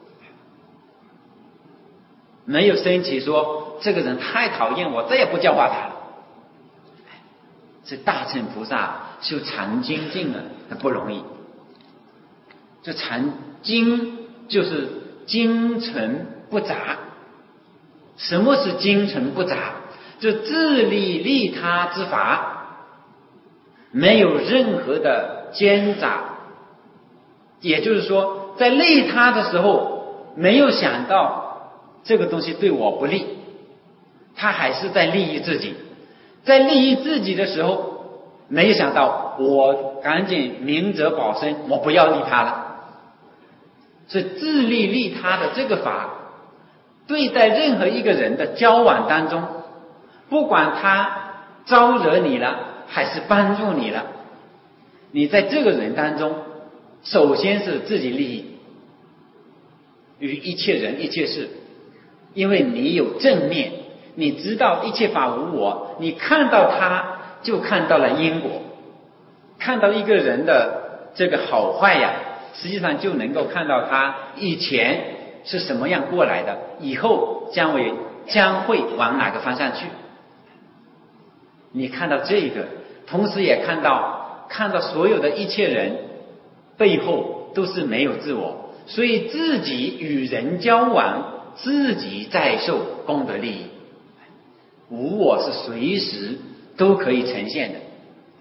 没有升起说这个人太讨厌我，再也不教化他了。这大乘菩萨修禅精进呢，不容易。这禅精就是精诚不杂。什么是精诚不杂？就自利利他之法，没有任何的奸杂。也就是说，在利他的时候，没有想到这个东西对我不利，他还是在利益自己。在利益自己的时候，没有想到我赶紧明哲保身，我不要利他了。是自利利他的这个法，对待任何一个人的交往当中，不管他招惹你了还是帮助你了，你在这个人当中首先是自己利益于一切人一切事。因为你有正面，你知道一切法无我，你看到他就看到了因果，看到一个人的这个好坏呀，实际上就能够看到他以前是什么样过来的，以后将为将会往哪个方向去。你看到这个，同时也看到看到所有的一切人背后都是没有自我，所以自己与人交往，自己在受功德利益。无我是随时都可以呈现的，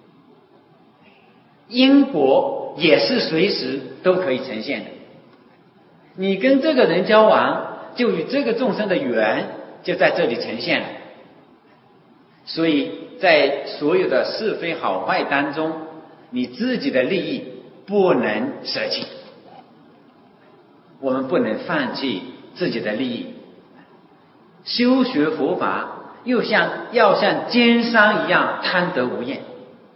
因果也是随时都可以呈现的。你跟这个人交往，就与这个众生的缘就在这里呈现了。所以在所有的是非好坏当中，你自己的利益不能舍弃，我们不能放弃自己的利益。修学佛法又像要像奸商一样贪得无厌。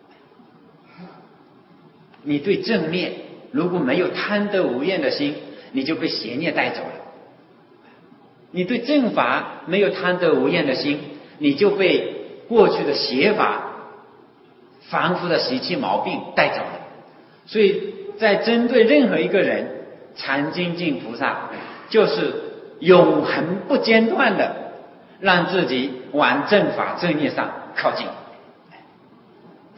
你对正面如果没有贪得无厌的心，你就被邪念带走了。你对正法没有贪得无厌的心，你就被过去的邪法凡夫的习气毛病带走了。所以在针对任何一个人，禅精进菩萨就是永恒不间断的让自己往正法正业上靠近。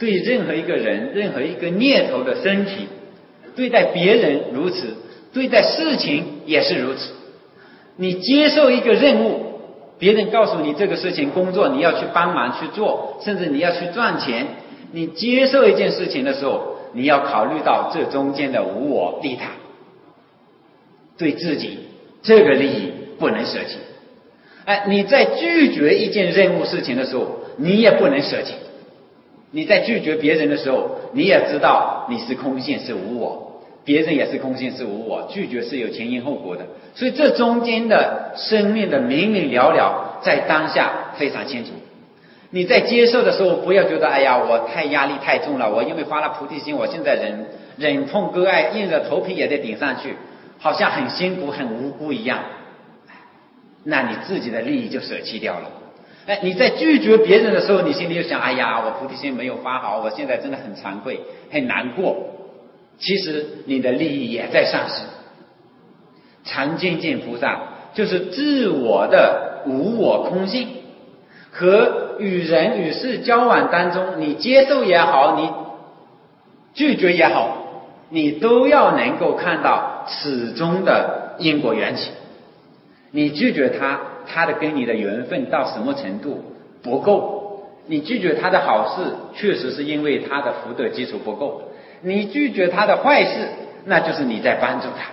对任何一个人、任何一个念头的升起，对待别人如此，对待事情也是如此。你接受一个任务，别人告诉你这个事情工作你要去帮忙去做，甚至你要去赚钱，你接受一件事情的时候，你要考虑到这中间的无我利他，对自己这个利益不能舍弃。哎，你在拒绝一件任务事情的时候，你也不能舍弃。你在拒绝别人的时候，你也知道你是空性是无我，别人也是空性是无我，拒绝是有前因后果的，所以这中间的生命的明明了了，在当下非常清楚。你在接受的时候，不要觉得哎呀我太压力太重了，我因为发了菩提心，我现在忍忍痛割爱，硬着头皮也得顶上去，好像很辛苦很无辜一样，那你自己的利益就舍弃掉了。哎，你在拒绝别人的时候，你心里就想，哎呀我菩提心没有发好，我现在真的很惭愧很难过，其实你的利益也在丧失。常精进菩萨就是自我的无我空性，和与人与事交往当中，你接受也好，你拒绝也好，你都要能够看到始终的因果缘起。你拒绝他，他的跟你的缘分到什么程度不够，你拒绝他的好事，确实是因为他的福德基础不够，你拒绝他的坏事，那就是你在帮助他，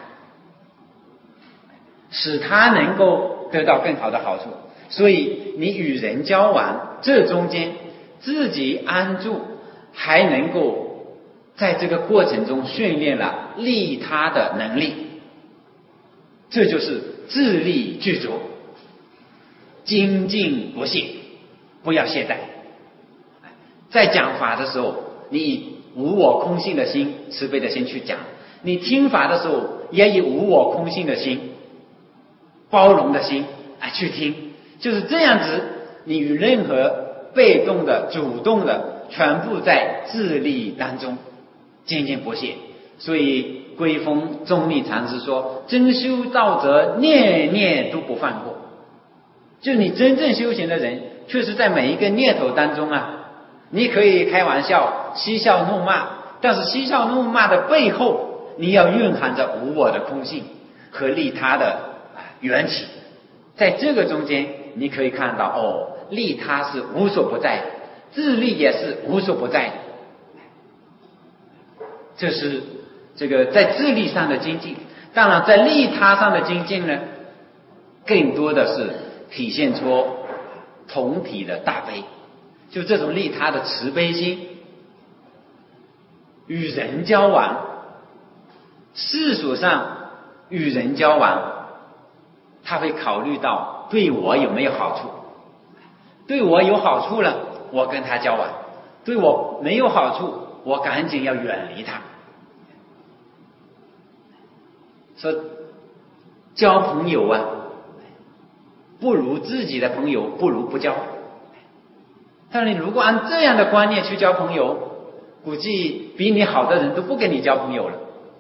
使他能够得到更好的好处。所以你与人交往，这中间自己安住，还能够在这个过程中训练了利他的能力，这就是自利具足，精进不懈，不要懈怠。在讲法的时候，你以无我空性的心、慈悲的心去讲；你听法的时候，也以无我空性的心、包容的心来去听。就是这样子，你与任何被动的、主动的，全部在自利当中精进不懈。所以归峰宗密禅师说，真修道者念念都不放过。就你真正修行的人，确实在每一个念头当中啊，你可以开玩笑嬉笑怒骂，但是嬉笑怒骂的背后，你要蕴含着无我的空性和利他的缘起。在这个中间，你可以看到哦，利他是无所不在的，自利也是无所不在的。这是这个在自利上的精进。当然在利他上的精进呢，更多的是体现出同体的大悲，就这种利他的慈悲心。与人交往，世俗上与人交往，他会考虑到对我有没有好处，对我有好处了，我跟他交往；对我没有好处，我赶紧要远离他。说交朋友啊，不如自己的朋友不如不交。但是你如果按这样的观念去交朋友，估计比你好的人都不跟你交朋友了。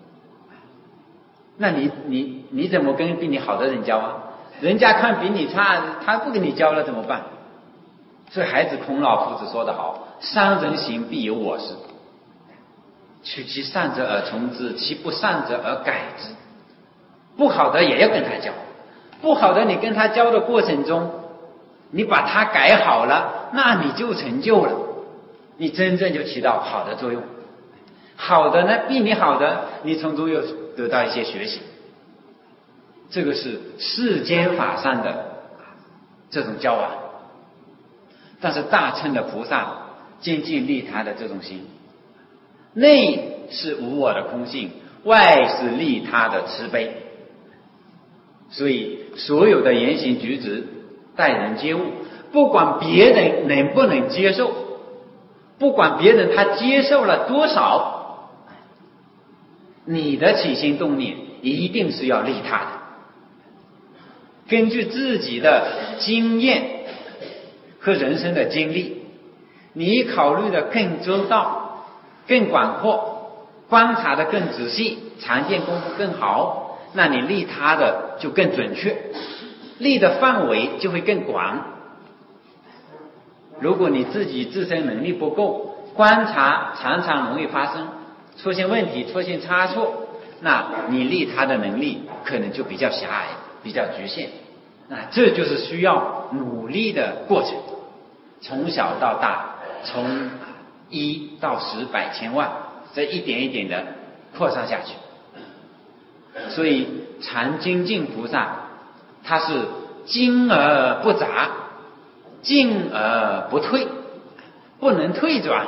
那你你你怎么跟比你好的人交啊？人家看比你差，他不跟你交了怎么办？所以孩子孔老夫子说得好，伤人行必有我师，取其善者而从之，其不善者而改之。不好的也要跟他交，不好的你跟他交的过程中，你把他改好了，那你就成就了，你真正就起到好的作用。好的呢，比你好的，你从中又得到一些学习。这个是世间法上的这种交往。但是大乘的菩萨精进利他的这种心，内是无我的空性，外是利他的慈悲。所以所有的言行举止、待人接物，不管别人能不能接受，不管别人他接受了多少，你的起心动念一定是要利他的。根据自己的经验和人生的经历，你考虑的更周到、更广阔，观察的更仔细，常见功夫更好，那你利他的就更准确，利的范围就会更广。如果你自己自身能力不够， 观察常常容易发生，出现问题，出现差错，那你利他的能力可能就比较狭隘，比较局限。那这就是需要努力的过程，从小到大，从一到十百千万，这一点一点的扩散下去。所以常精进菩萨他是精而不杂，进而不退，不能退转。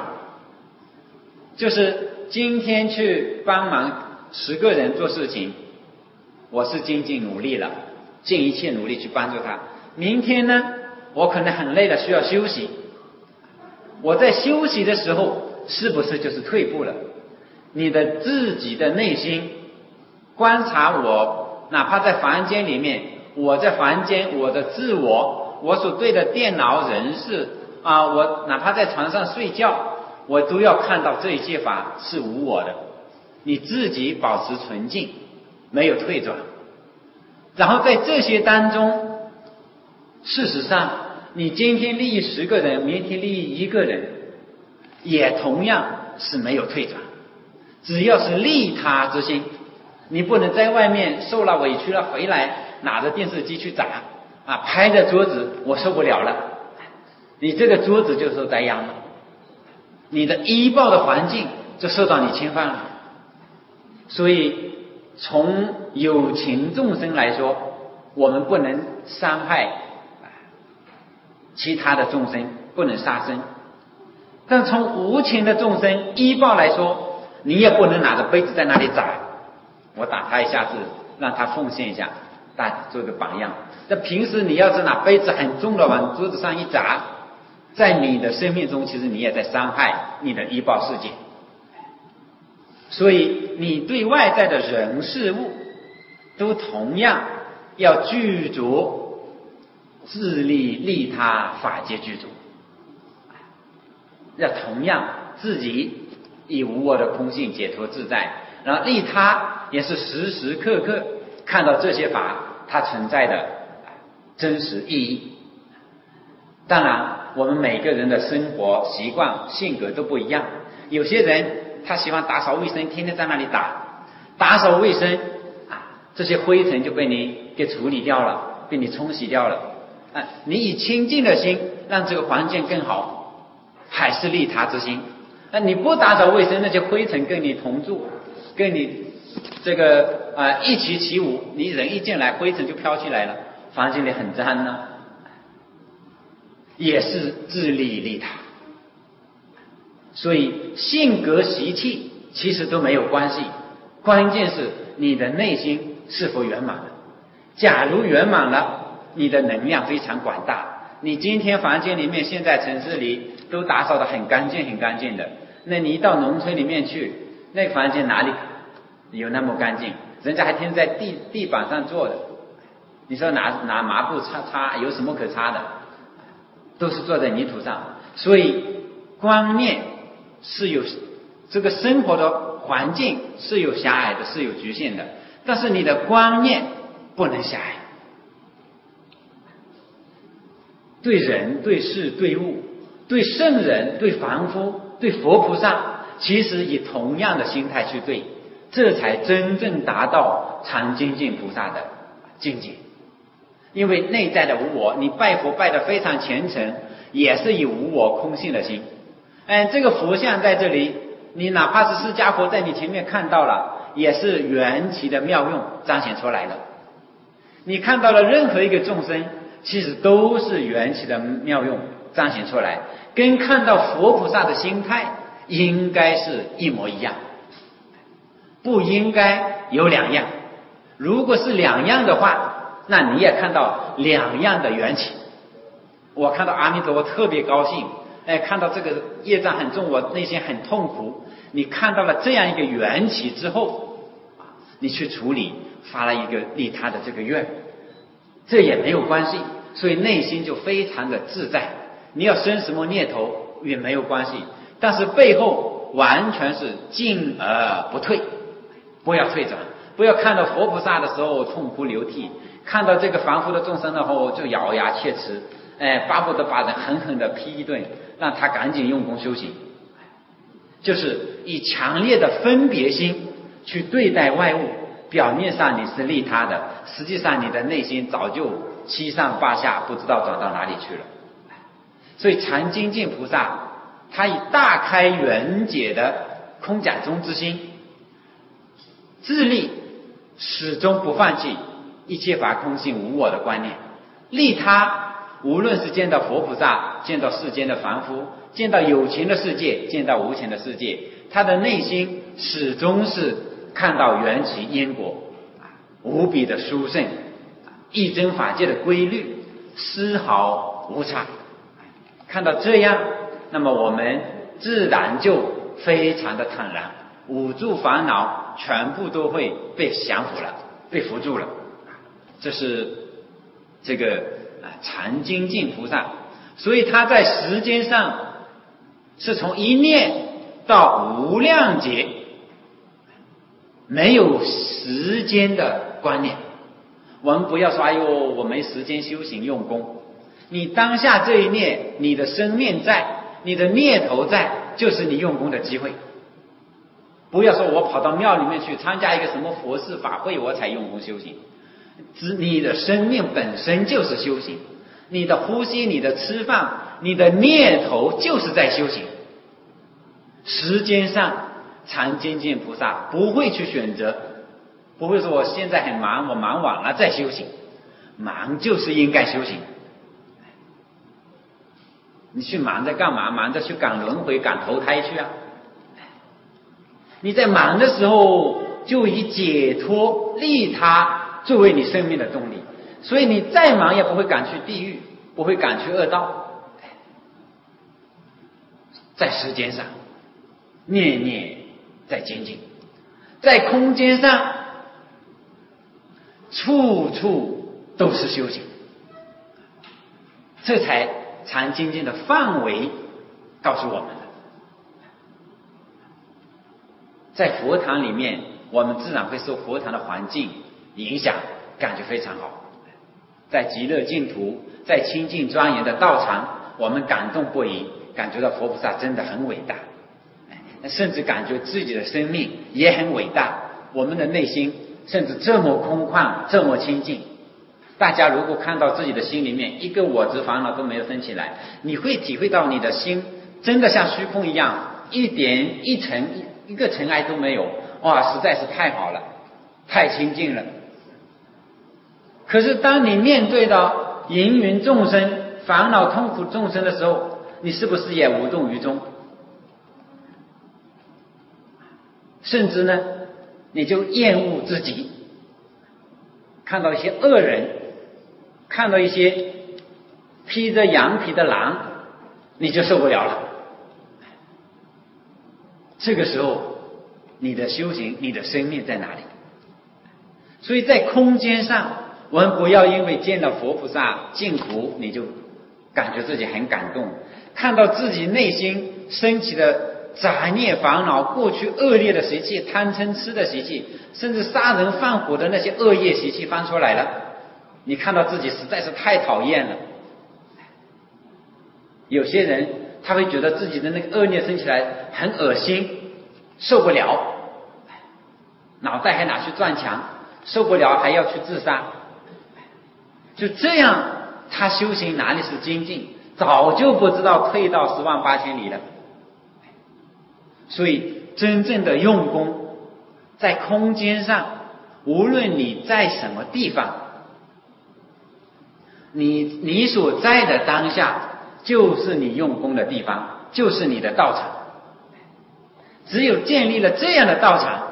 就是今天去帮忙十个人做事情，我是精进努力了，尽一切努力去帮助他。明天呢，我可能很累了，需要休息。我在休息的时候，是不是就是退步了？你的自己的内心观察我，哪怕在房间里面，我在房间，我的自我，我所对的电脑人事啊，我哪怕在床上睡觉，我都要看到这一切法是无我的。你自己保持纯净，没有退转。然后在这些当中，事实上你今天利益十个人，明天利益一个人，也同样是没有退转。只要是利他之心，你不能在外面受了委屈了回来拿着电视机去砸啊，拍着桌子，我受不了了，你这个桌子就受灾殃了，你的依报的环境就受到你侵犯了。所以从有情众生来说，我们不能伤害其他的众生，不能杀生。但从无情的众生依报来说，你也不能拿着杯子在那里砸，我打他一下子，让他奉献一下，大做个榜样。那平时你要是拿杯子很重的往桌子上一砸，在你的生命中其实你也在伤害你的依报世界。所以你对外在的人事物都同样要具足自利利他法界具足，要同样自己以无我的空性解脱自在，然后利他也是时时刻刻看到这些法它存在的真实意义。当然我们每个人的生活习惯性格都不一样，有些人他喜欢打扫卫生，天天在那里打打扫卫生啊，这些灰尘就被你给处理掉了，被你冲洗掉了啊。你以清净的心让这个环境更好，还是利他之心。那你不打扫卫生，那些灰尘跟你同住，跟你这个啊一起起舞，你人一进来灰尘就飘起来了，房间里很脏呢，也是自利利他。所以性格习气其实都没有关系，关键是你的内心是否圆满了。假如圆满了，你的能量非常广大。你今天房间里面现在城市里都打扫得很干净很干净的，那你一到农村里面去，那个房间哪里有那么干净？人家还天天在地地板上坐的，你说拿拿抹布擦擦有什么可擦的？都是坐在泥土上。所以观念是有这个生活的环境是有狭隘的，是有局限的，但是你的观念不能狭隘。对人对事对物，对圣人对凡夫对佛菩萨，其实以同样的心态去对，这才真正达到常精进菩萨的境界。因为内在的无我，你拜佛拜得非常虔诚，也是以无我空性的心。嗯，这个佛像在这里，你哪怕是释迦佛在你前面看到了，也是缘起的妙用彰显出来的。你看到了任何一个众生，其实都是缘起的妙用彰显出来，跟看到佛菩萨的心态应该是一模一样，不应该有两样。如果是两样的话，那你也看到两样的缘起。我看到阿弥陀佛特别高兴，哎，看到这个业障很重，我内心很痛苦。你看到了这样一个缘起之后，你去处理，发了一个利他的这个愿，这也没有关系，所以内心就非常的自在。你要生什么念头也没有关系，但是背后完全是进而不退，不要退转，不要看到佛菩萨的时候痛哭流涕，看到这个凡夫的众生的后就咬牙切齿，哎，巴不得把人狠狠的批一顿，让他赶紧用功修行。 就是以强烈的分别心去对待外物，表面上你是利他的，实际上你的内心早就七上八下，不知道转到哪里去了。所以禅精进菩萨他以大开圆解的空假中之心，自立始终不放弃一切法空性无我的观念，利他，无论是见到佛菩萨，见到世间的凡夫，见到有情的世界，见到无情的世界，他的内心始终是看到缘起因果，无比的殊胜，一真法界的规律丝毫无差。看到这样，那么我们自然就非常的坦然，五住烦恼全部都会被降服了，被扶住了。这是这个啊禅精进菩萨，所以他在时间上是从一念到无量劫，没有时间的观念。我们不要说哎呦我没时间修行用功，你当下这一念，你的生命在，你的念头在，就是你用功的机会。不要说我跑到庙里面去参加一个什么佛事法会我才用功修行，你的生命本身就是修行，你的呼吸，你的吃饭，你的念头就是在修行。时间上禅精进菩萨不会去选择，不会说我现在很忙，我忙完了再修行，忙就是应该修行。你去忙着干嘛？忙着去赶轮回赶投胎去啊。你在忙的时候就以解脱利他作为你生命的动力，所以你再忙也不会赶去地狱，不会赶去恶道。在时间上念念在精进，在空间上处处都是修行，这才禅精进的范围告诉我们的。在佛堂里面，我们自然会受佛堂的环境影响，感觉非常好。在极乐净土，在清净庄严的道场，我们感动不已，感觉到佛菩萨真的很伟大，甚至感觉自己的生命也很伟大。我们的内心甚至这么空旷，这么清净。大家如果看到自己的心里面一个我执烦恼都没有升起来，你会体会到你的心真的像虚空一样，一点一尘一个尘埃都没有。哇，实在是太好了，太清净了。可是当你面对到芸芸众生、烦恼痛苦众生的时候，你是不是也无动于衷？甚至呢，你就厌恶自己，看到一些恶人，看到一些披着羊皮的狼，你就受不了了。这个时候你的修行，你的生命在哪里？所以在空间上，我们不要因为见到佛菩萨净土你就感觉自己很感动，看到自己内心升起的杂念烦恼，过去恶劣的习气，贪嗔痴的习气，甚至杀人放火的那些恶业习气翻出来了，你看到自己实在是太讨厌了。有些人他会觉得自己的那个恶念升起来很恶心，受不了，脑袋还拿去撞墙，受不了还要去自杀。就这样，他修行哪里是精进，早就不知道退到十万八千里了。所以真正的用功，在空间上，无论你在什么地方，你你所在的当下就是你用功的地方，就是你的道场。只有建立了这样的道场，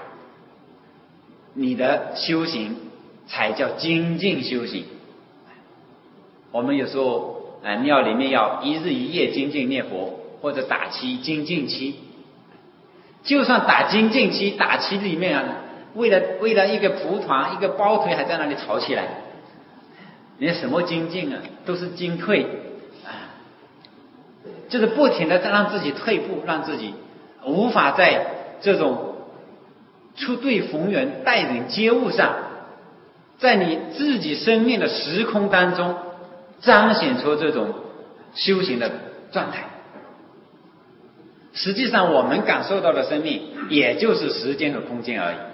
你的修行才叫精进修行。我们有时候呃庙里面要一日一夜精进念佛，或者打七精进七。就算打精进期，打期里面啊，为了为了一个蒲团一个包腿还在那里吵起来，人家什么精进啊，都是精退啊，就是不停的在让自己退步，让自己无法在这种出对逢源、待人接物上，在你自己生命的时空当中彰显出这种修行的状态。 实际上我们感受到的生命也就是时间和空间而已。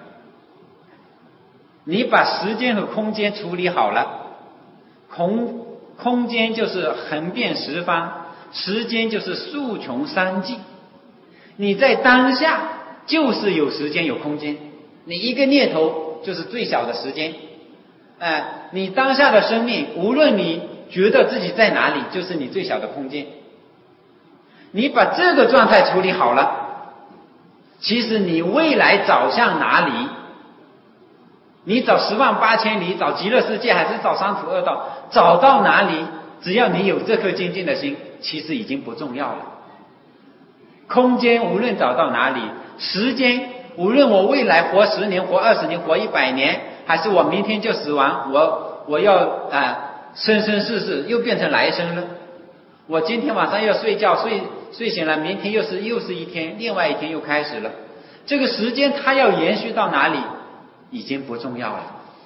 你把时间和空间处理好了，空空间就是横遍十方，时间就是数穷三际。你在当下就是有时间有空间，你一个念头就是最小的时间。呃，你当下的生命，无论你觉得自己在哪里，就是你最小的空间。你把这个状态处理好了，其实你未来走向哪里，你找十万八千里，找极乐世界，还是找三途恶道，找到哪里，只要你有这颗精进的心，其实已经不重要了。空间无论找到哪里，时间无论我未来活十年、活二十年、活一百年，还是我明天就死亡，我我要啊、呃、生生世世又变成来生了。我今天晚上要睡觉，睡睡醒了，明天又是又是一天，另外一天又开始了。这个时间它要延续到哪里，已经不重要了。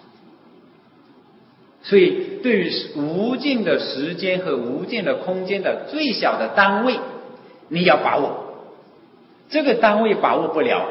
所以对于无尽的时间和无尽的空间的最小的单位，你要把握。这个单位把握不了，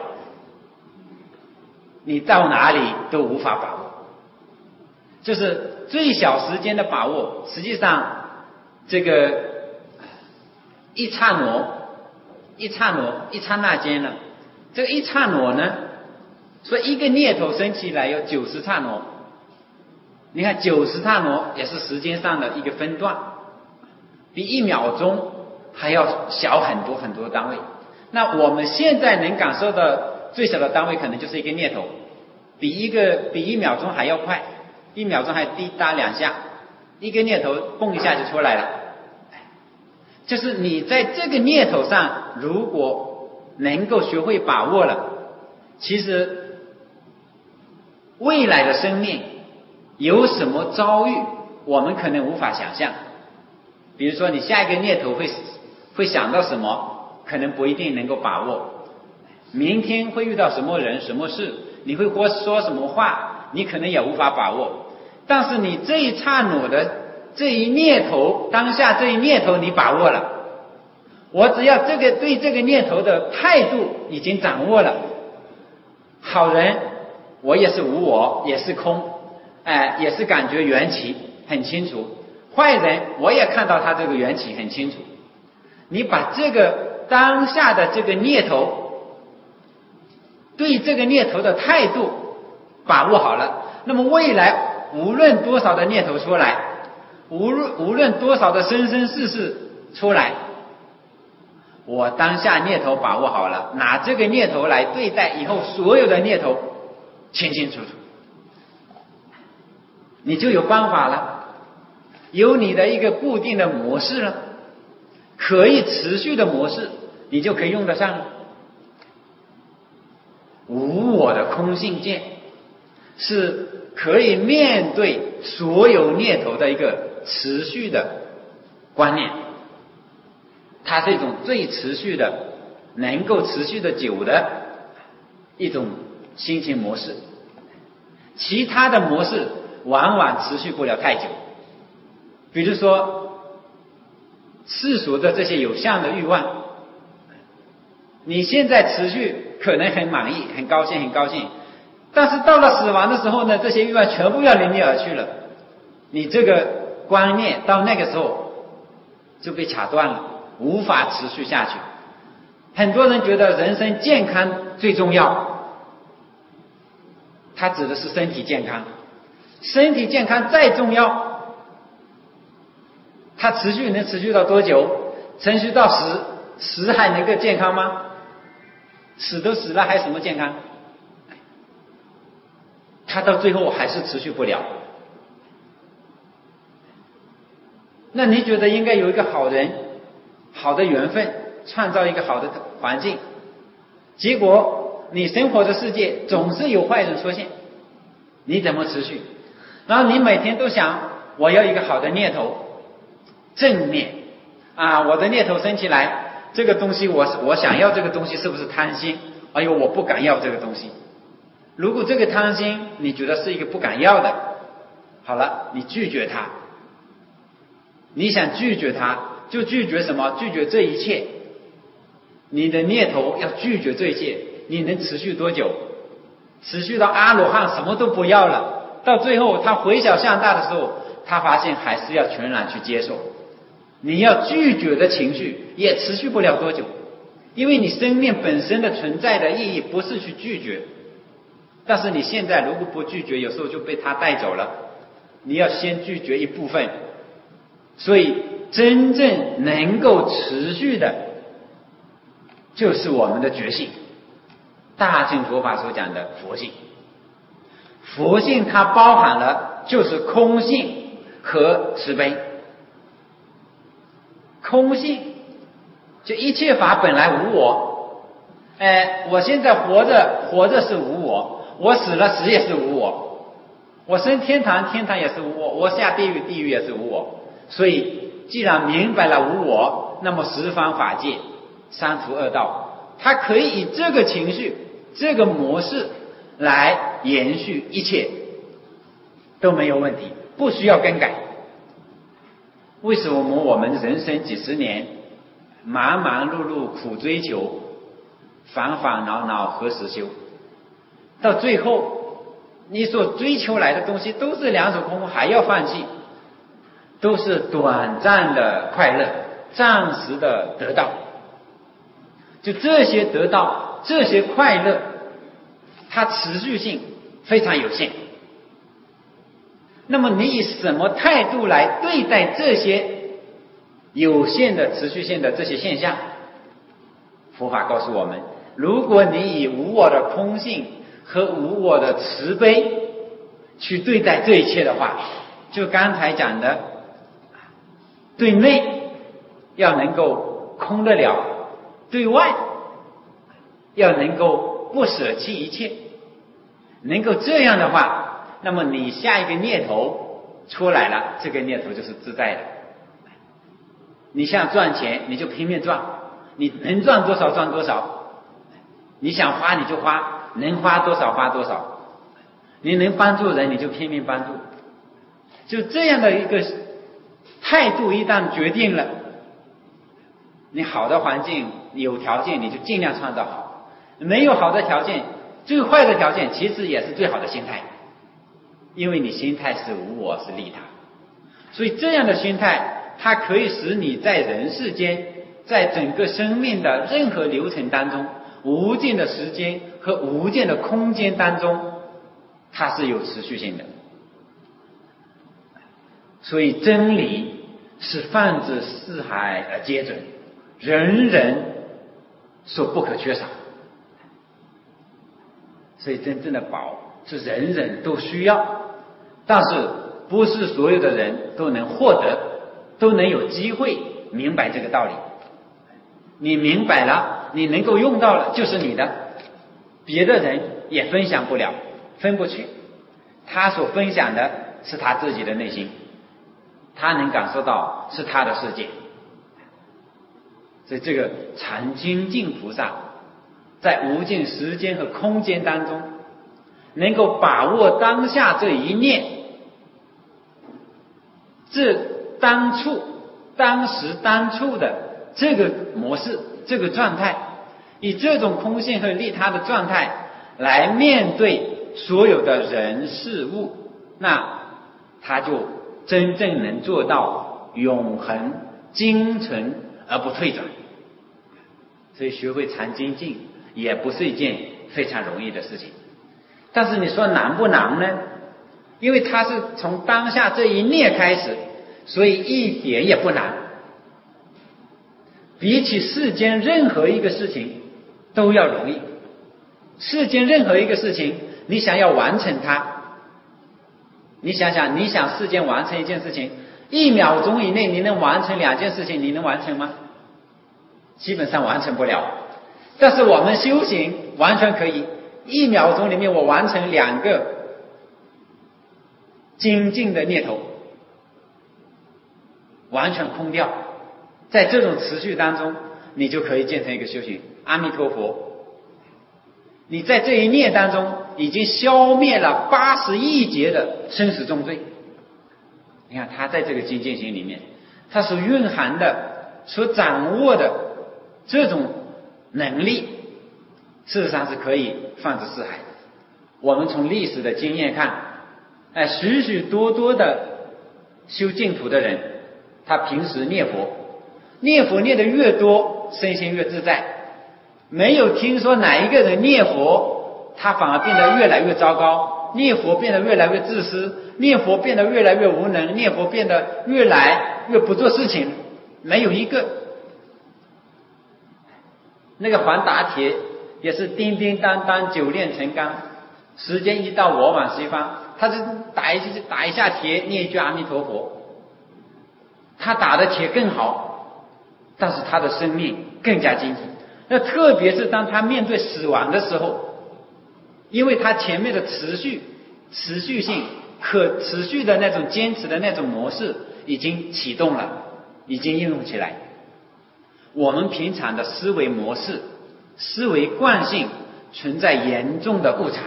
你到哪里都无法把握。就是最小时间的把握，实际上这个一刹那一刹那一刹那间呢，这个一刹那呢，所以一个念头升起来有九十刹那。你看九十刹那也是时间上的一个分段，比一秒钟还要小很多很多单位。那我们现在能感受的最小的单位可能就是一个念头，比一个比一秒钟还要快，一秒钟还滴答两下，一个念头蹦一下就出来了。就是你在这个念头上如果能够学会把握了，其实未来的生命有什么遭遇我们可能无法想象。比如说你下一个念头会会想到什么，可能不一定能够把握。明天会遇到什么人什么事，你会说什么话，你可能也无法把握。但是你这一刹那的这一念头，当下这一念头你把握了，我只要这个对这个念头的态度已经掌握了，好人我也是无我，也是空，哎、呃，也是感觉缘起很清楚，坏人我也看到他这个缘起很清楚。你把这个当下的这个念头，对这个念头的态度把握好了，那么未来无论多少的念头出来，无论无论多少的生生世世出来，我当下念头把握好了，拿这个念头来对待以后所有的念头清清楚楚，你就有办法了，有你的一个固定的模式了，可以持续的模式，你就可以用得上了。无我的空性见是可以面对所有念头的一个持续的观念，它是一种最持续的能够持续的久的一种心情模式。其他的模式往往持续不了太久，比如说世俗的这些有相的欲望，你现在持续可能很满意很高兴很高兴，但是到了死亡的时候呢，这些欲望全部要离你而去了，你这个观念到那个时候就被卡断了，无法持续下去。很多人觉得人生健康最重要，他指的是身体健康，身体健康再重要，它持续能持续到多久？持续到死，死还能够健康吗？死都死了还什么健康？它到最后还是持续不了。那你觉得应该有一个好人，好的缘分，创造一个好的环境，结果你生活的世界总是有坏人出现，你怎么持续？然后你每天都想我要一个好的念头，正念啊，我的念头升起来，这个东西我我想要这个东西是不是贪心？哎呦，我不敢要这个东西。如果这个贪心你觉得是一个不敢要的，好了，你拒绝它。你想拒绝它，就拒绝什么？拒绝这一切。 你的念头要拒绝这一切，你能持续多久？持续到阿罗汉什么都不要了，到最后他回小向大的时候，他发现还是要全然去接受。你要拒绝的情绪也持续不了多久，因为你生命本身的存在的意义不是去拒绝，但是你现在如果不拒绝，有时候就被他带走了。你要先拒绝一部分，所以真正能够持续的就是我们的觉性，大乘佛法所讲的佛性。佛性它包含了就是空性和慈悲。空性就一切法本来无我，哎，我现在活着活着是无我，我死了死也是无我，我升天堂天堂也是无我，我下地狱地狱也是无我。所以既然明白了无我，那么十方法界三途二道，它可以以这个情绪这个模式来延续，一切都没有问题，不需要更改。为什么我们人生几十年忙忙碌碌苦追求，烦烦恼恼何时休？到最后你所追求来的东西都是两手空空，还要放弃，都是短暂的快乐，暂时的得到。就这些得到，这些快乐，它持续性非常有限。那么你以什么态度来对待这些有限的持续性的这些现象？佛法告诉我们，如果你以无我的空性和无我的慈悲去对待这一切的话，就刚才讲的，对内要能够空得了，对外要能够不舍弃一切，能够这样的话，那么你下一个念头出来了，这个念头就是自在的。你想赚钱你就拼命赚，你能赚多少赚多少，你想花你就花，能花多少花多少，你能帮助人你就拼命帮助。就这样的一个态度一旦决定了，你好的环境有条件你就尽量创造好，没有好的条件，最坏的条件其实也是最好的心态，因为你心态是无我是利他。所以这样的心态它可以使你在人世间，在整个生命的任何流程当中，无尽的时间和无尽的空间当中，它是有持续性的。所以真理是泛至四海而皆准，人人所不可缺少。所以真正的宝是人人都需要，但是不是所有的人都能获得，都能有机会明白这个道理。你明白了，你能够用到了就是你的，别的人也分享不了，分不去。他所分享的是他自己的内心，他能感受到是他的世界。所以这个常精进菩萨在无尽时间和空间当中，能够把握当下这一念，这当处当时当处的这个模式，这个状态，以这种空性和利他的状态来面对所有的人事物，那他就真正能做到永恒精纯而不退转。所以学会常精进也不是一件非常容易的事情。但是你说难不难呢？因为它是从当下这一念开始，所以一点也不难。比起世间任何一个事情都要容易。世间任何一个事情你想要完成它，你想想，你想世间完成一件事情，一秒钟以内你能完成两件事情，你能完成吗？基本上完成不了。但是我们修行完全可以，一秒钟里面我完成两个精进的念头，完全空掉。在这种持续当中，你就可以建成一个修行。阿弥陀佛，你在这一念当中已经消灭了八十亿劫的生死重罪。你看他在这个精进行里面，他所蕴含的所掌握的这种能力，事实上是可以放之四海。我们从历史的经验看，哎，许许多多的修净土的人，他平时念佛，念佛念得越多，身心越自在。没有听说哪一个人念佛，他反而变得越来越糟糕，念佛变得越来越自私，念佛变得越来越无能，念佛变得越来越不做事情，没有一个。那个黄打铁也是叮叮当当，久炼成钢，时间一到我往西方，他就打一打一下铁，念一句阿弥陀佛，他打的铁更好，但是他的生命更加精进。那特别是当他面对死亡的时候，因为他前面的持续持续性可持续的那种坚持的那种模式已经启动了，已经应用起来。我们平常的思维模式、思维惯性存在严重的误差，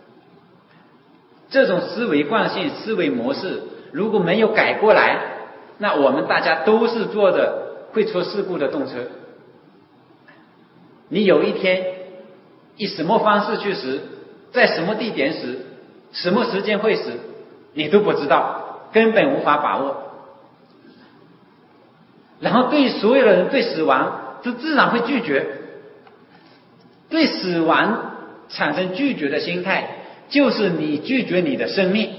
这种思维惯性、思维模式如果没有改过来，那我们大家都是坐着会出事故的动车。你有一天以什么方式去时，在什么地点时，什么时间会时，你都不知道，根本无法把握。然后对所有的人对死亡都自然会拒绝，对死亡产生拒绝的心态，就是你拒绝你的生命。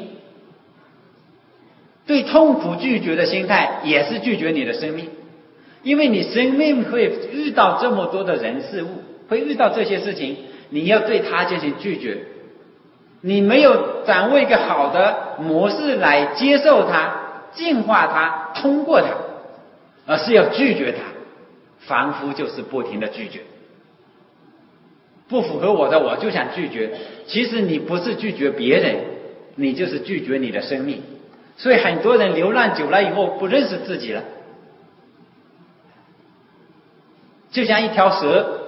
对痛苦拒绝的心态也是拒绝你的生命，因为你生命会遇到这么多的人事物，会遇到这些事情，你要对它进行拒绝。你没有掌握一个好的模式来接受它、净化它、通过它，而是要拒绝它，凡夫就是不停的拒绝。不符合我的我就想拒绝，其实你不是拒绝别人，你就是拒绝你的生命。所以很多人流浪久了以后不认识自己了，就像一条蛇，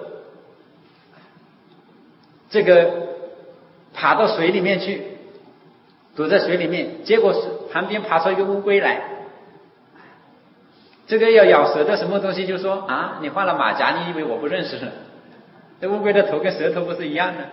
这个爬到水里面去，躲在水里面，结果是旁边爬出一个乌龟来，这个要咬蛇的什么东西就说啊，你换了马甲，你以为我不认识了？这乌龟的头跟蛇头不是一样的？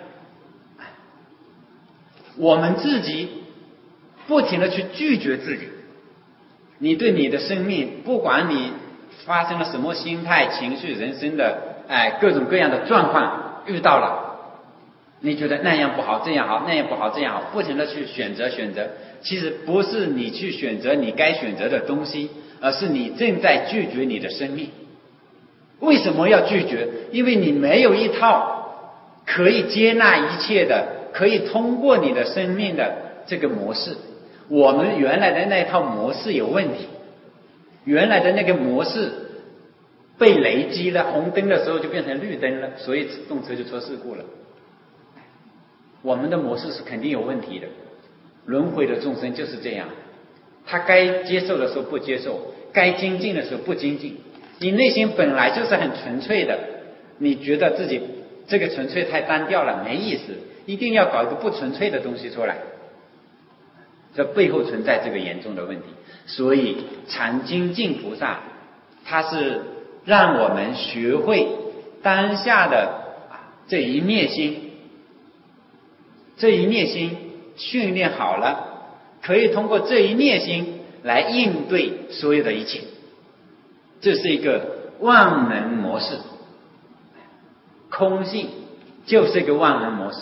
我们自己不停的去拒绝自己，你对你的生命，不管你发生了什么心态、情绪、人生的哎各种各样的状况遇到了，你觉得那样不好，这样好，那样不好，这样好，不停的去选择选择，其实不是你去选择你该选择的东西，而是你正在拒绝你的生命。为什么要拒绝？因为你没有一套可以接纳一切的，可以通过你的生命的这个模式。我们原来的那套模式有问题，原来的那个模式被雷击了，红灯的时候就变成绿灯了，所以动车就出事故了。我们的模式是肯定有问题的，轮回的众生就是这样，他该接受的时候不接受，该精进的时候不精进。你内心本来就是很纯粹的，你觉得自己这个纯粹太单调了，没意思，一定要搞一个不纯粹的东西出来，这背后存在这个严重的问题。所以常精进菩萨他是让我们学会当下的这一念心，这一念心训练好了，可以通过这一念心来应对所有的一切。这是一个万能模式，空性就是一个万能模式。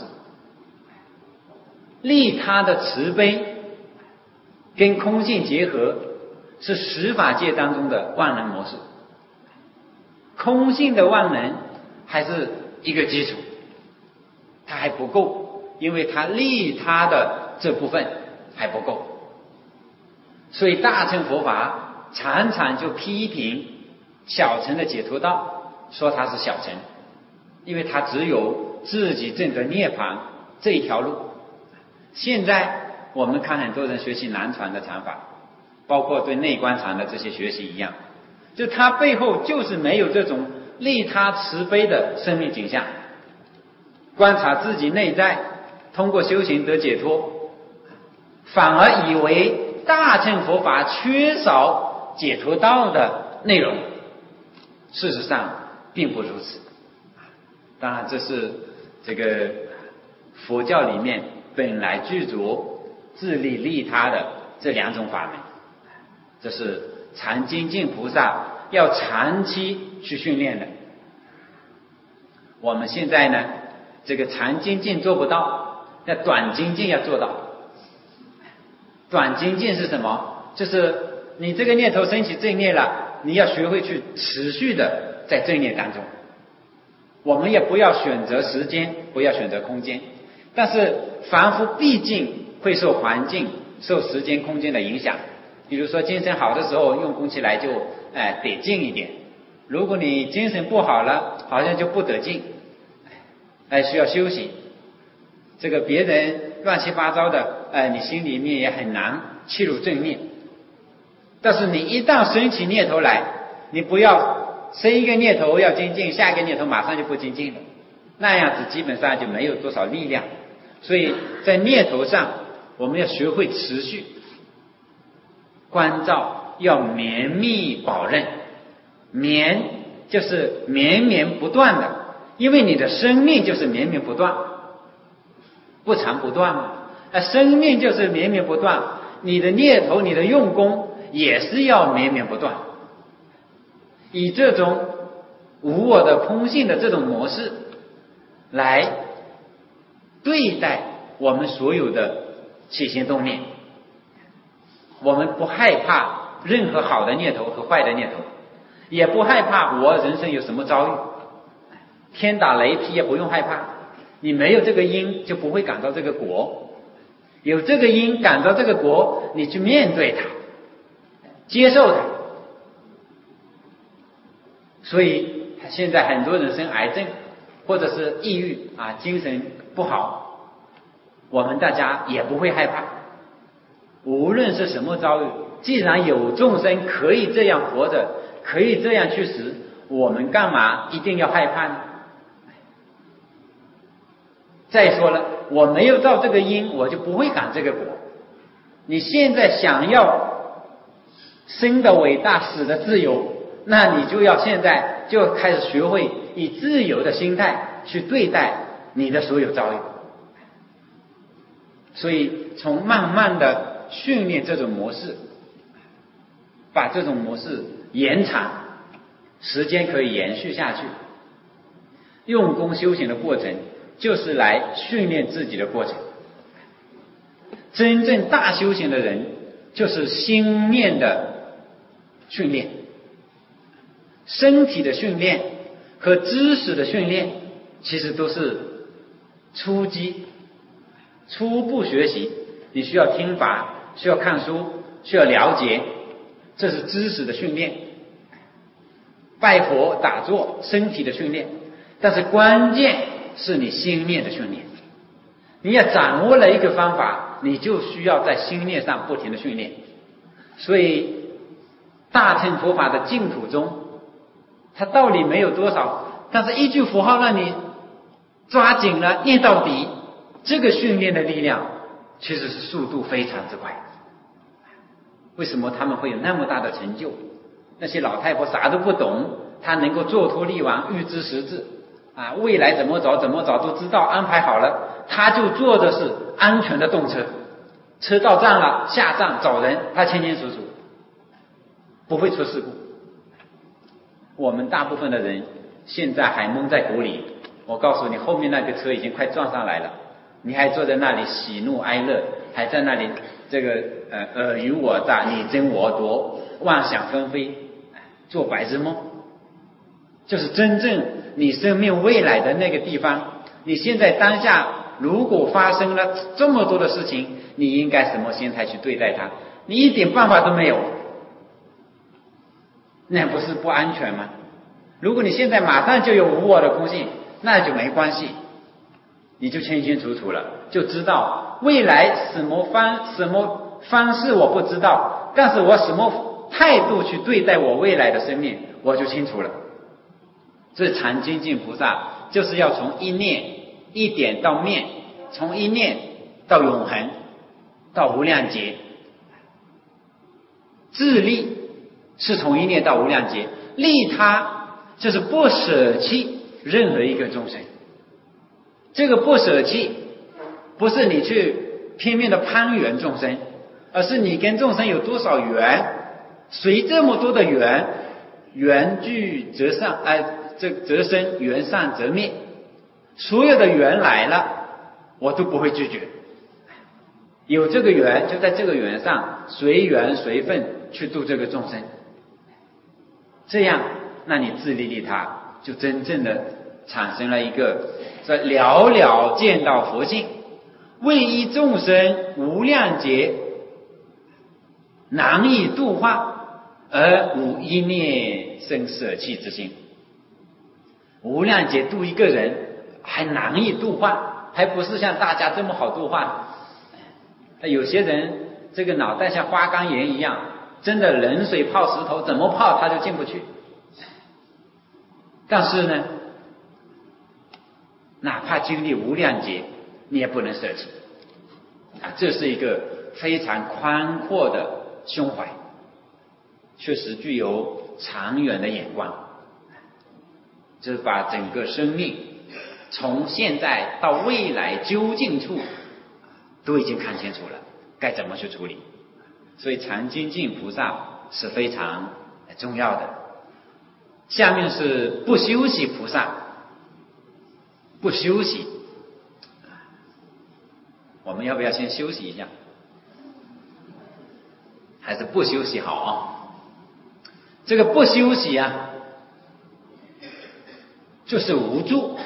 利他的慈悲跟空性结合，是十法界当中的万能模式。空性的万能还是一个基础，它还不够，因为它利他的这部分还不够。所以大乘佛法常常就批评小乘的解脱道，说它是小乘，因为它只有自己证得涅槃这一条路。现在我们看很多人学习南传的禅法，包括对内观禅的这些学习一样，就它背后就是没有这种利他慈悲的生命景象，观察自己内在，通过修行得解脱，反而以为大乘佛法缺少解脱道的内容，事实上并不如此。 当然这是这个佛教里面本来具足自利利他的这两种法门，这是禅精进菩萨要长期去训练的。我们现在呢，这个长精进做不到，那短精进要做到。短精进是什么？就是你这个念头升起正念了，你要学会去持续的在正念当中。我们也不要选择时间，不要选择空间，但是凡夫毕竟会受环境、受时间、空间的影响。比如说精神好的时候用功起来就哎得劲一点，如果你精神不好了，好像就不得劲，哎需要休息。这个别人乱七八糟的，哎你心里面也很难切入正念。但是你一旦升起念头来，你不要生一个念头要精进，下一个念头马上就不精进了，那样子基本上就没有多少力量。所以在念头上我们要学会持续关照，要绵密保任。绵就是绵绵不断的，因为你的生命就是绵绵不断，不长不断嘛。那生命就是绵绵不断，你的念头、你的用功也是要绵绵不断。以这种无我的空性的这种模式来对待我们所有的起心动念，我们不害怕任何好的念头和坏的念头，也不害怕我人生有什么遭遇，天打雷劈也不用害怕。你没有这个因就不会感到这个果，有这个因感到这个果，你去面对它，接受它。所以现在很多人生癌症或者是抑郁啊，精神不好，我们大家也不会害怕。无论是什么遭遇，既然有众生可以这样活着，可以这样去死，我们干嘛一定要害怕呢？再说了，我没有造这个因，我就不会感这个果。你现在想要生的伟大，死的自由，那你就要现在就开始学会以自由的心态去对待你的所有遭遇。所以从慢慢的训练这种模式，把这种模式延长，时间可以延续下去。用功修行的过程就是来训练自己的过程。真正大修行的人就是心念的训练，身体的训练和知识的训练其实都是初级初步学习。你需要听法，需要看书，需要了解，这是知识的训练。拜佛打坐身体的训练，但是关键是你心念的训练。你要掌握了一个方法，你就需要在心念上不停的训练。所以大乘佛法的净土中，它道理没有多少，但是一句符号让你抓紧了念到底，这个训练的力量其实是速度非常之快。为什么他们会有那么大的成就？那些老太婆啥都不懂，她能够做托立王，预知时至啊，未来怎么走怎么走都知道，安排好了，她就坐的是安全的动车，车到站了下站找人，她清清楚楚，不会出事故。我们大部分的人现在还蒙在鼓里，我告诉你，后面那个车已经快撞上来了，你还坐在那里喜怒哀乐，还在那里这个呃尔虞我诈，你争我夺，妄想纷飞，做白日梦。就是真正你生命未来的那个地方，你现在当下如果发生了这么多的事情，你应该什么心态去对待它？你一点办法都没有，那不是不安全吗？如果你现在马上就有无我的空性，那就没关系，你就清清楚楚了，就知道未来什么方什么方式我不知道，但是我什么态度去对待我未来的生命，我就清楚了。这禅精进菩萨就是要从一念一点到面，从一念到永恒，到无量劫。自利是从一念到无量劫，利他就是不舍弃任何一个众生。这个不舍弃不是你去拼命的攀缘众生，而是你跟众生有多少缘，随这么多的缘，缘聚则散，哎、呃，这则生，缘散则灭。所有的缘来了，我都不会拒绝。有这个缘，就在这个缘上随缘随分去度这个众生。这样，那你自利利他，就真正的产生了一个这了了见到佛性，为一众生无量劫难以度化，而无一念生舍弃之心。无量劫度一个人还难以度化，还不是像大家这么好度化。有些人这个脑袋像花岗岩一样，真的冷水泡石头，怎么泡他就进不去。但是呢，哪怕经历无量劫，你也不能舍弃啊！这是一个非常宽阔的胸怀，确实具有长远的眼光。这是把整个生命从现在到未来究竟处都已经看清楚了，该怎么去处理。所以常精进菩萨是非常重要的。下面是不休息菩萨。不休息，我们要不要先休息一下？还是不休息好啊？这个不休息啊，就是无助，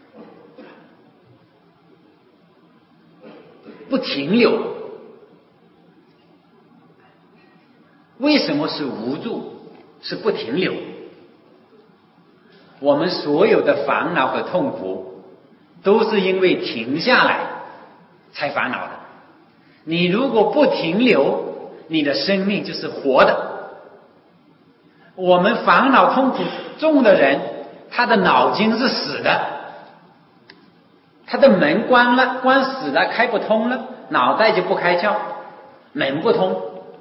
不停留。为什么是无助？是不停留。我们所有的烦恼和痛苦都是因为停下来才烦恼的。你如果不停留，你的生命就是活的。我们烦恼痛苦重的人，他的脑筋是死的，他的门关了，关死了，开不通了，脑袋就不开窍，门不通。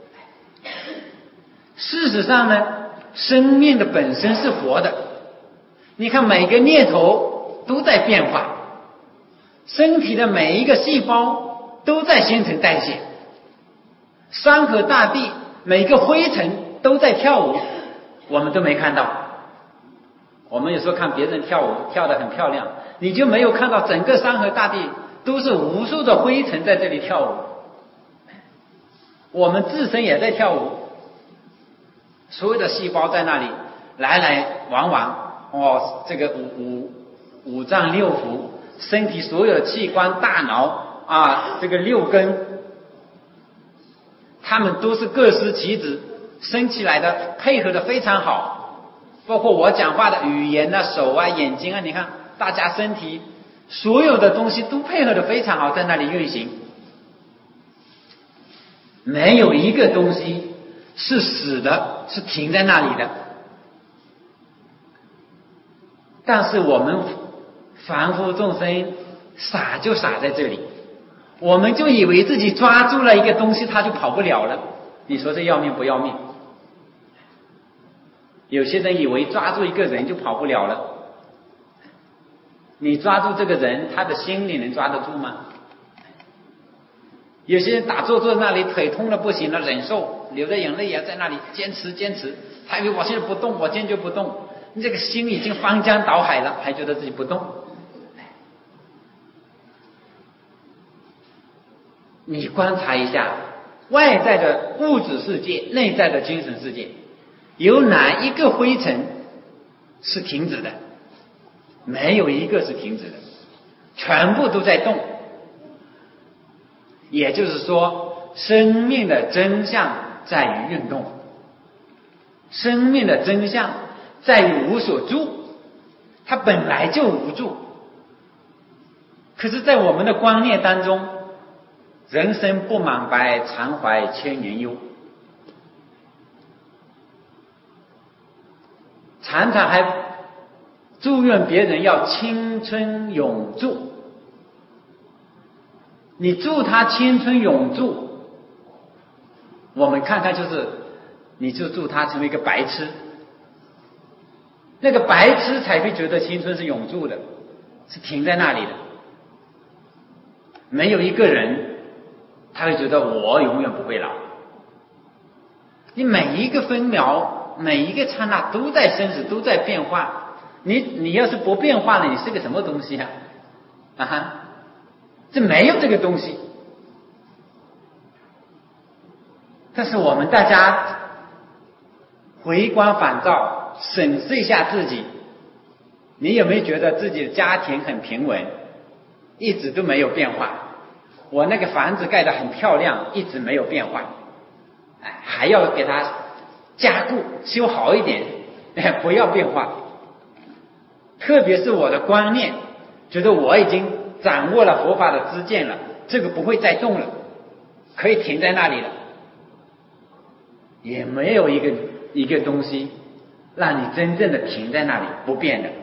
事实上呢，生命的本身是活的。你看每个念头都在变化，身体的每一个细胞都在新陈代谢，山河大地每个灰尘都在跳舞，我们都没看到。我们有时候看别人跳舞跳得很漂亮，你就没有看到整个山河大地都是无数的灰尘在这里跳舞。我们自身也在跳舞，所有的细胞在那里来来往往。哦，这个五五五脏六腑，身体所有的器官、大脑啊，这个六根，他们都是各司其职，生起来的配合的非常好。包括我讲话的语言啊、手啊、眼睛啊，你看大家身体所有的东西都配合的非常好，在那里运行，没有一个东西是死的，是停在那里的。但是我们凡夫众生傻就傻在这里，我们就以为自己抓住了一个东西，它就跑不了了。你说这要命不要命？有些人以为抓住一个人就跑不了了，你抓住这个人，他的心你能抓得住吗？有些人打坐坐在那里，腿痛的不行了，忍受，流着眼泪也在那里坚持坚持，他以为我现在不动，我坚决不动。你这个心已经翻江倒海了，还觉得自己不动。你观察一下外在的物质世界，内在的精神世界，有哪一个灰尘是停止的？没有一个是停止的，全部都在动。也就是说，生命的真相在于运动，生命的真相在于无所住，它本来就无住。可是在我们的观念当中，人生不满白，常怀千年忧，常常还祝愿别人要青春永驻。你祝他青春永驻，我们看看就是你就祝他成为一个白痴。 那个白痴才会觉得青春是永驻的，是停在那里的。没有一个人他会觉得我永远不会老。你每一个分秒每一个刹那都在生死，都在变化。你你要是不变化了，你是个什么东西啊？啊哈，这没有这个东西。但是我们大家回光返照，审视一下自己，你有没有觉得自己的家庭很平稳，一直都没有变化？我那个房子盖得很漂亮，一直没有变化，哎，还要给它加固修好一点，哎，不要变化。特别是我的观念，觉得我已经掌握了佛法的知见了，这个不会再动了，可以停在那里了。也没有一个一个东西让你真正的停在那里不变的。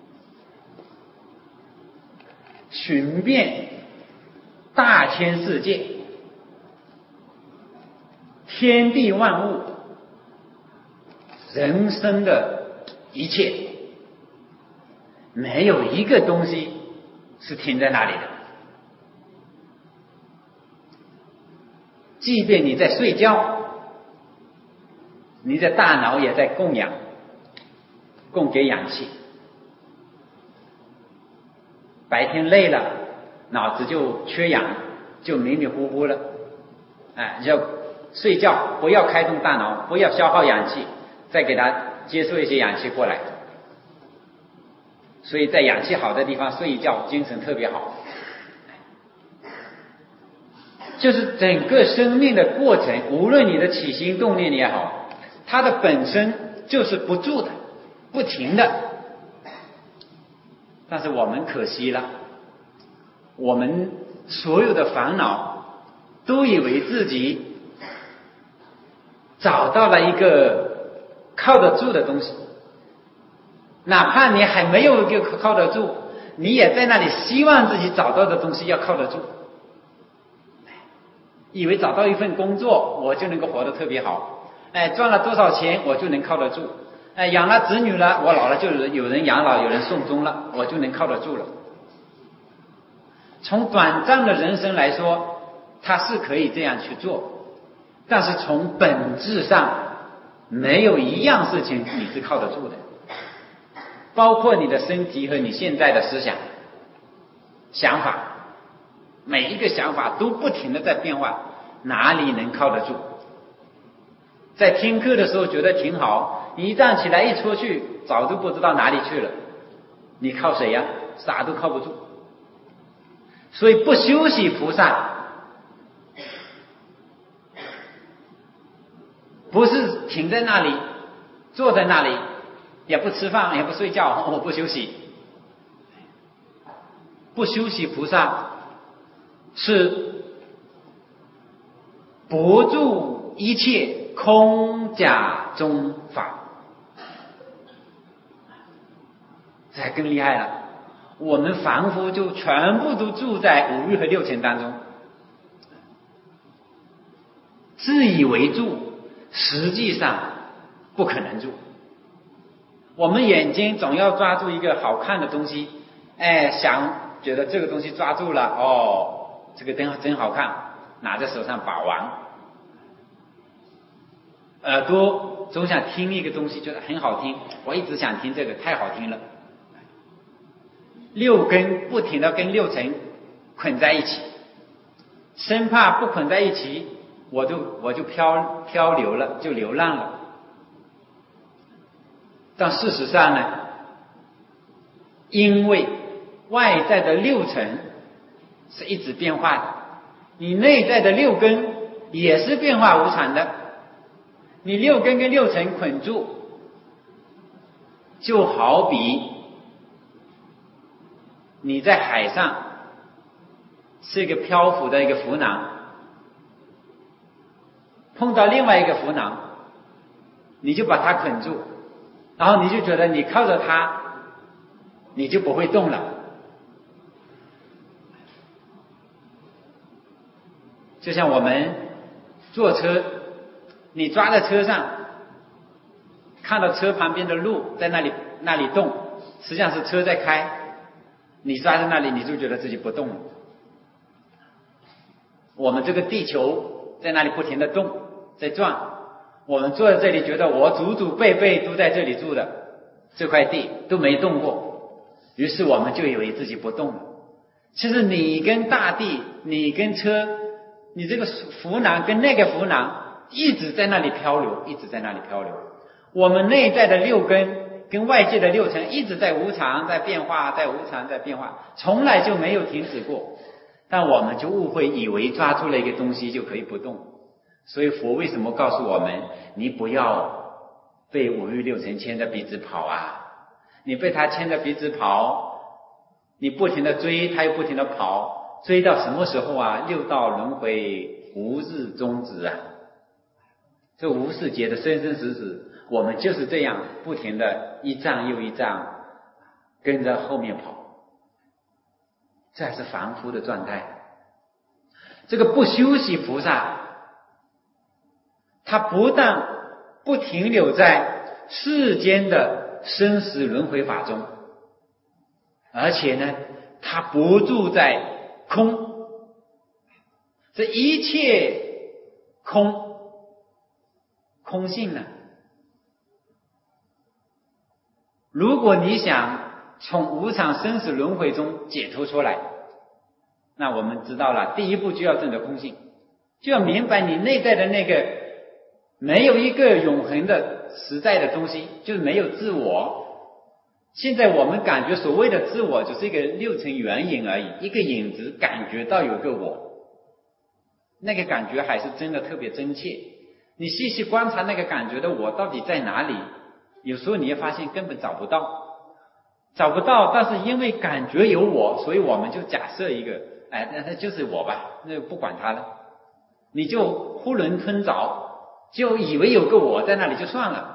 寻遍大千世界，天地万物，人生的一切，没有一个东西是停在那里的。即便你在睡觉，你的大脑也在供氧，供给氧气。白天累了，脑子就缺氧，就迷迷糊糊了。哎，要睡觉，不要开动大脑，不要消耗氧气，再给它接受一些氧气过来。所以在氧气好的地方睡一觉，精神特别好。就是整个生命的过程，无论你的起心动念也好，它的本身就是不住的，不停的。但是我们可惜了，我们所有的烦恼都以为自己找到了一个靠得住的东西，哪怕你还没有一个靠得住，你也在那里希望自己找到的东西要靠得住，以为找到一份工作我就能够活得特别好，哎，赚了多少钱我就能靠得住，哎，养了子女了，我老了就有人养老，有人送终了，我就能靠得住了。从短暂的人生来说，他是可以这样去做，但是从本质上，没有一样事情你是靠得住的，包括你的身体和你现在的思想、想法，每一个想法都不停的在变化，哪里能靠得住？在听课的时候觉得挺好，你一站起来一出去，早都不知道哪里去了，你靠谁呀？啥都靠不住。所以不休息菩萨，不是停在那里，坐在那里，也不吃饭，也不睡觉，我不休息。不休息菩萨是不住一切空假中法，这还更厉害了。我们凡夫就全部都住在五欲和六尘当中，自以为住，实际上不可能住。我们眼睛总要抓住一个好看的东西，哎，想觉得这个东西抓住了，哦，这个灯真好看，拿在手上把玩。耳朵总想听一个东西，觉得很好听，我一直想听这个，太好听了。六根不停地跟六尘捆在一起，生怕不捆在一起，我就我就漂漂流了，就流浪了。但事实上呢，因为外在的六尘是一直变化的，你内在的六根也是变化无常的。你六根跟六尘捆住，就好比你在海上是一个漂浮的一个浮囊，碰到另外一个浮囊，你就把它捆住，然后你就觉得你靠着它，你就不会动了。就像我们坐车，你抓在车上，看到车旁边的路在那里那里动，实际上是车在开，你抓在那里你就觉得自己不动了。我们这个地球在那里不停地动，在转，我们坐在这里觉得我祖祖辈辈都在这里住的，这块地都没动过，于是我们就以为自己不动了。其实你跟大地，你跟车，你这个浮囊跟那个浮囊一直在那里漂流，一直在那里漂流。我们内在的六根跟外界的六尘一直在无常，在变化，在无常，在变化，从来就没有停止过。但我们就误会，以为抓住了一个东西就可以不动。所以佛为什么告诉我们，你不要被五欲六尘牵着鼻子跑啊？你被他牵着鼻子跑，你不停地追，他又不停地跑，追到什么时候啊？六道轮回无日终止啊！这无始劫的生生死死，我们就是这样不停地一丈又一丈跟着后面跑，这还是凡夫的状态。这个不休息菩萨，他不但不停留在世间的生死轮回法中，而且呢，他不住在空，这一切空，空性呢？如果你想从无常生死轮回中解脱出来，那我们知道了，第一步就要证得空性，就要明白你内在的那个没有一个永恒的实在的东西，就是没有自我。现在我们感觉所谓的自我就是一个六尘缘影而已，一个影子感觉到有个我，那个感觉还是真的特别真切。你细细观察那个感觉的我到底在哪里，有时候你会发现根本找不到，找不到，但是因为感觉有我，所以我们就假设一个，哎，那那就是我吧，那不管他了，你就囫囵吞枣，就以为有个我在那里就算了。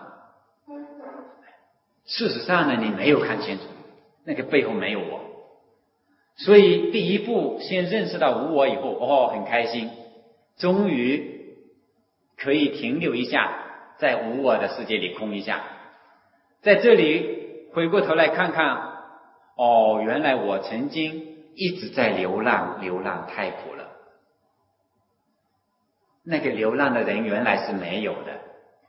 事实上呢，你没有看清楚，那个背后没有我。所以第一步先认识到无我以后，哦，很开心，终于可以停留一下，在无我的世界里空一下。在这里回过头来看看，哦，原来我曾经一直在流浪，流浪太苦了。那个流浪的人原来是没有的，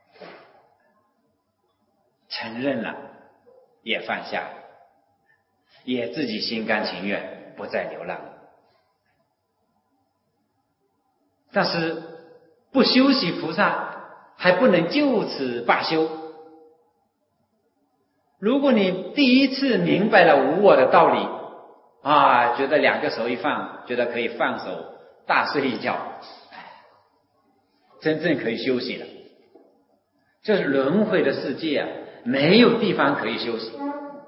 承认了，也放下了，也自己心甘情愿不再流浪了。但是不修习菩萨还不能就此罢休。如果你第一次明白了无我的道理啊，觉得两个手一放，觉得可以放手大睡一觉，真正可以休息了。这是轮回的世界啊，没有地方可以休息，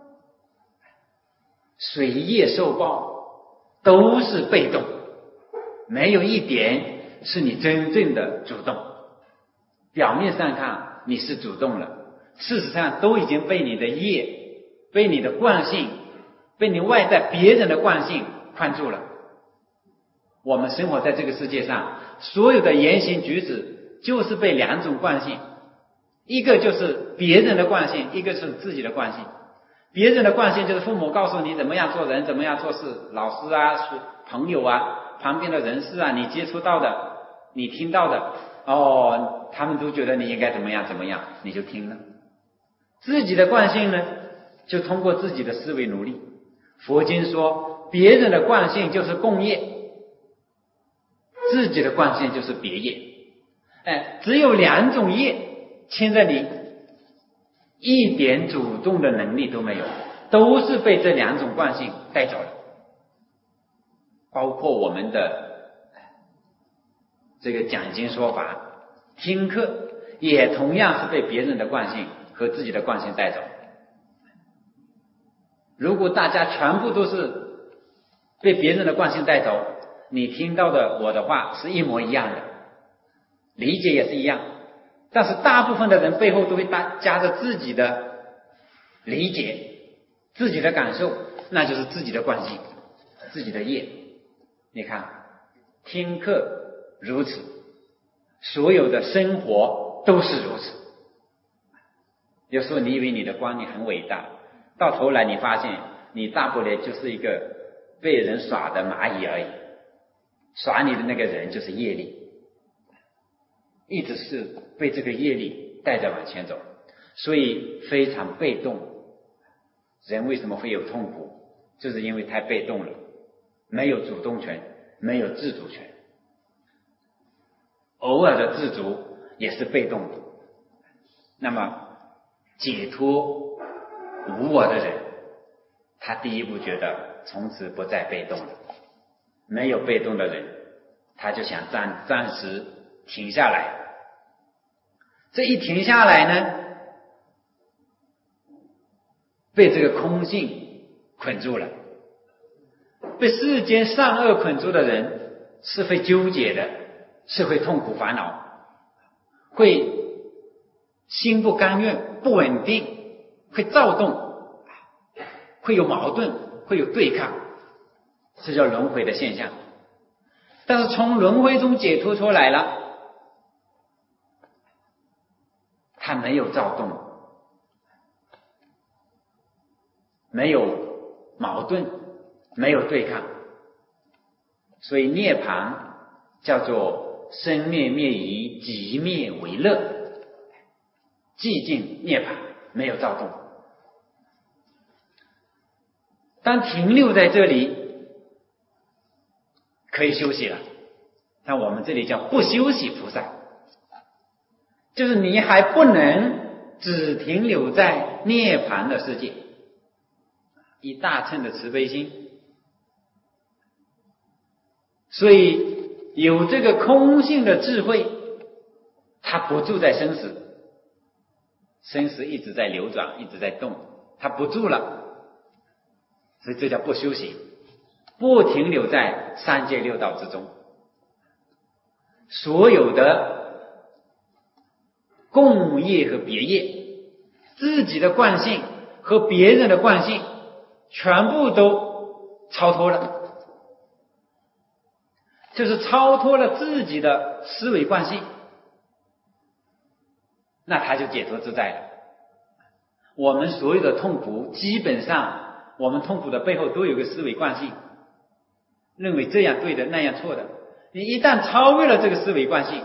随业受报，都是被动，没有一点是你真正的主动。表面上看你是主动了，事实上都已经被你的业，被你的惯性，被你外在别人的惯性困住了。我们生活在这个世界上，所有的言行举止就是被两种惯性，一个就是别人的惯性，一个是自己的惯性。别人的惯性就是父母告诉你怎么样做人，怎么样做事，老师啊，朋友啊，旁边的人事啊，你接触到的，你听到的，哦，他们都觉得你应该怎么样怎么样，你就听了。自己的惯性呢，就通过自己的思维努力。佛经说，别人的惯性就是共业，自己的惯性就是别业。哎，只有两种业牵着你，一点主动的能力都没有，都是被这两种惯性带走了。包括我们的这个讲经说法、听课，也同样是被别人的惯性和自己的惯性带走。如果大家全部都是被别人的惯性带走，你听到的我的话是一模一样的，理解也是一样，但是大部分的人背后都会夹着自己的理解、自己的感受，那就是自己的惯性、自己的业。你看，听课如此，所有的生活都是如此。有时候你以为你的观念很伟大， 到头来你发现你大不了就是一个被人耍的蚂蚁而已，耍你的那个人就是业力，一直是被这个业力带着往前走，所以非常被动。人为什么会有痛苦？就是因为太被动了，没有主动权，没有自主权。偶尔的自主也是被动的。那么解脱无我的人，他第一步觉得从此不再被动了。没有被动的人，他就想暂暂时停下来。这一停下来呢，被这个空性捆住了。被世间善恶捆住的人是会纠结的，是会痛苦烦恼，会心不甘愿，不稳定，会躁动，会有矛盾，会有对抗，这叫轮回的现象。但是从轮回中解脱出来了，他没有躁动，没有矛盾，没有对抗，所以涅槃叫做生灭灭疑，即灭为乐，寂静涅槃，没有躁动。当停留在这里可以休息了，但我们这里叫不休息菩萨，就是你还不能只停留在涅槃的世界，以大乘的慈悲心，所以有这个空性的智慧，他不住在生死，生死一直在流转，一直在动，他不住了，所以这叫不修行，不停留在三界六道之中。所有的共业和别业，自己的惯性和别人的惯性全部都超脱了，就是超脱了自己的思维惯性，那他就解脱自在了。我们所有的痛苦，基本上我们痛苦的背后都有个思维惯性，认为这样对的，那样错的。你一旦超越了这个思维惯性，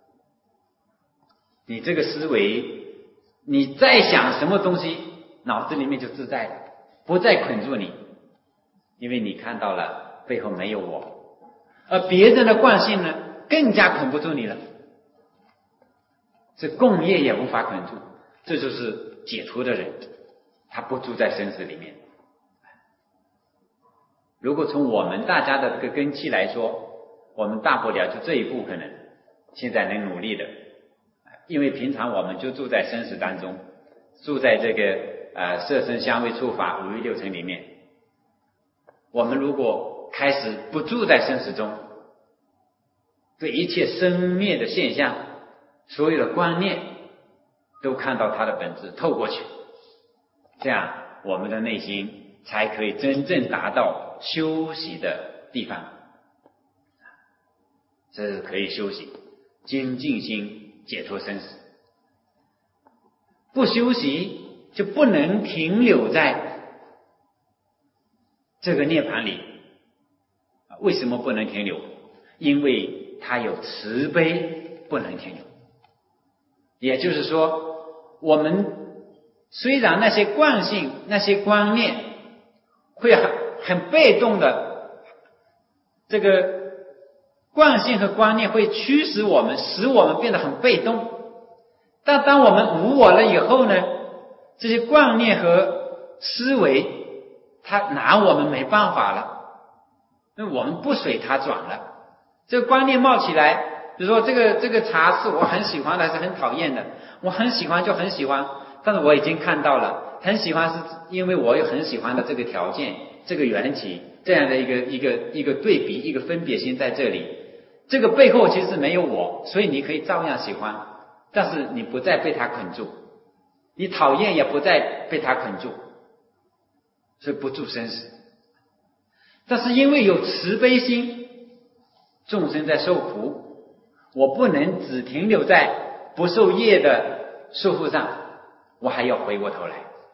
你这个思维，你再想什么东西，脑子里面就自在了，不再捆住你，因为你看到了背后没有我。而别人的惯性呢，更加捆不住你了，这共业也无法捆住。这就是解脱的人，他不住在生死里面。如果从我们大家的这个根器来说，我们大不了就这一步可能现在能努力的，因为平常我们就住在生死当中，住在这个呃色声香味触法五欲六尘里面。我们如果开始不住在生死中，对一切生灭的现象，所有的观念都看到它的本质，透过去，这样我们的内心才可以真正达到休息的地方。这是可以休息，精进心解脱生死。不休息就不能停留在这个涅槃里。为什么不能停留？因为它有慈悲，不能停留。也就是说，我们虽然那些惯性、那些观念会很很被动的，这个惯性和观念会驱使我们，使我们变得很被动。但当我们无我了以后呢，这些观念和思维它拿我们没办法了，那我们不随它转了。这个观念冒起来，比如说这个这个茶是我很喜欢的还是很讨厌的，我很喜欢就很喜欢，但是我已经看到了，很喜欢是因为我有很喜欢的这个条件，这个缘起，这样的一个一个一个对比，一个分别心在这里。这个背后其实没有我，所以你可以照样喜欢，但是你不再被它捆住，你讨厌也不再被它捆住，所以不住生死。但是因为有慈悲心，众生在受苦，我不能只停留在不受业的束缚上，我还要回过头来，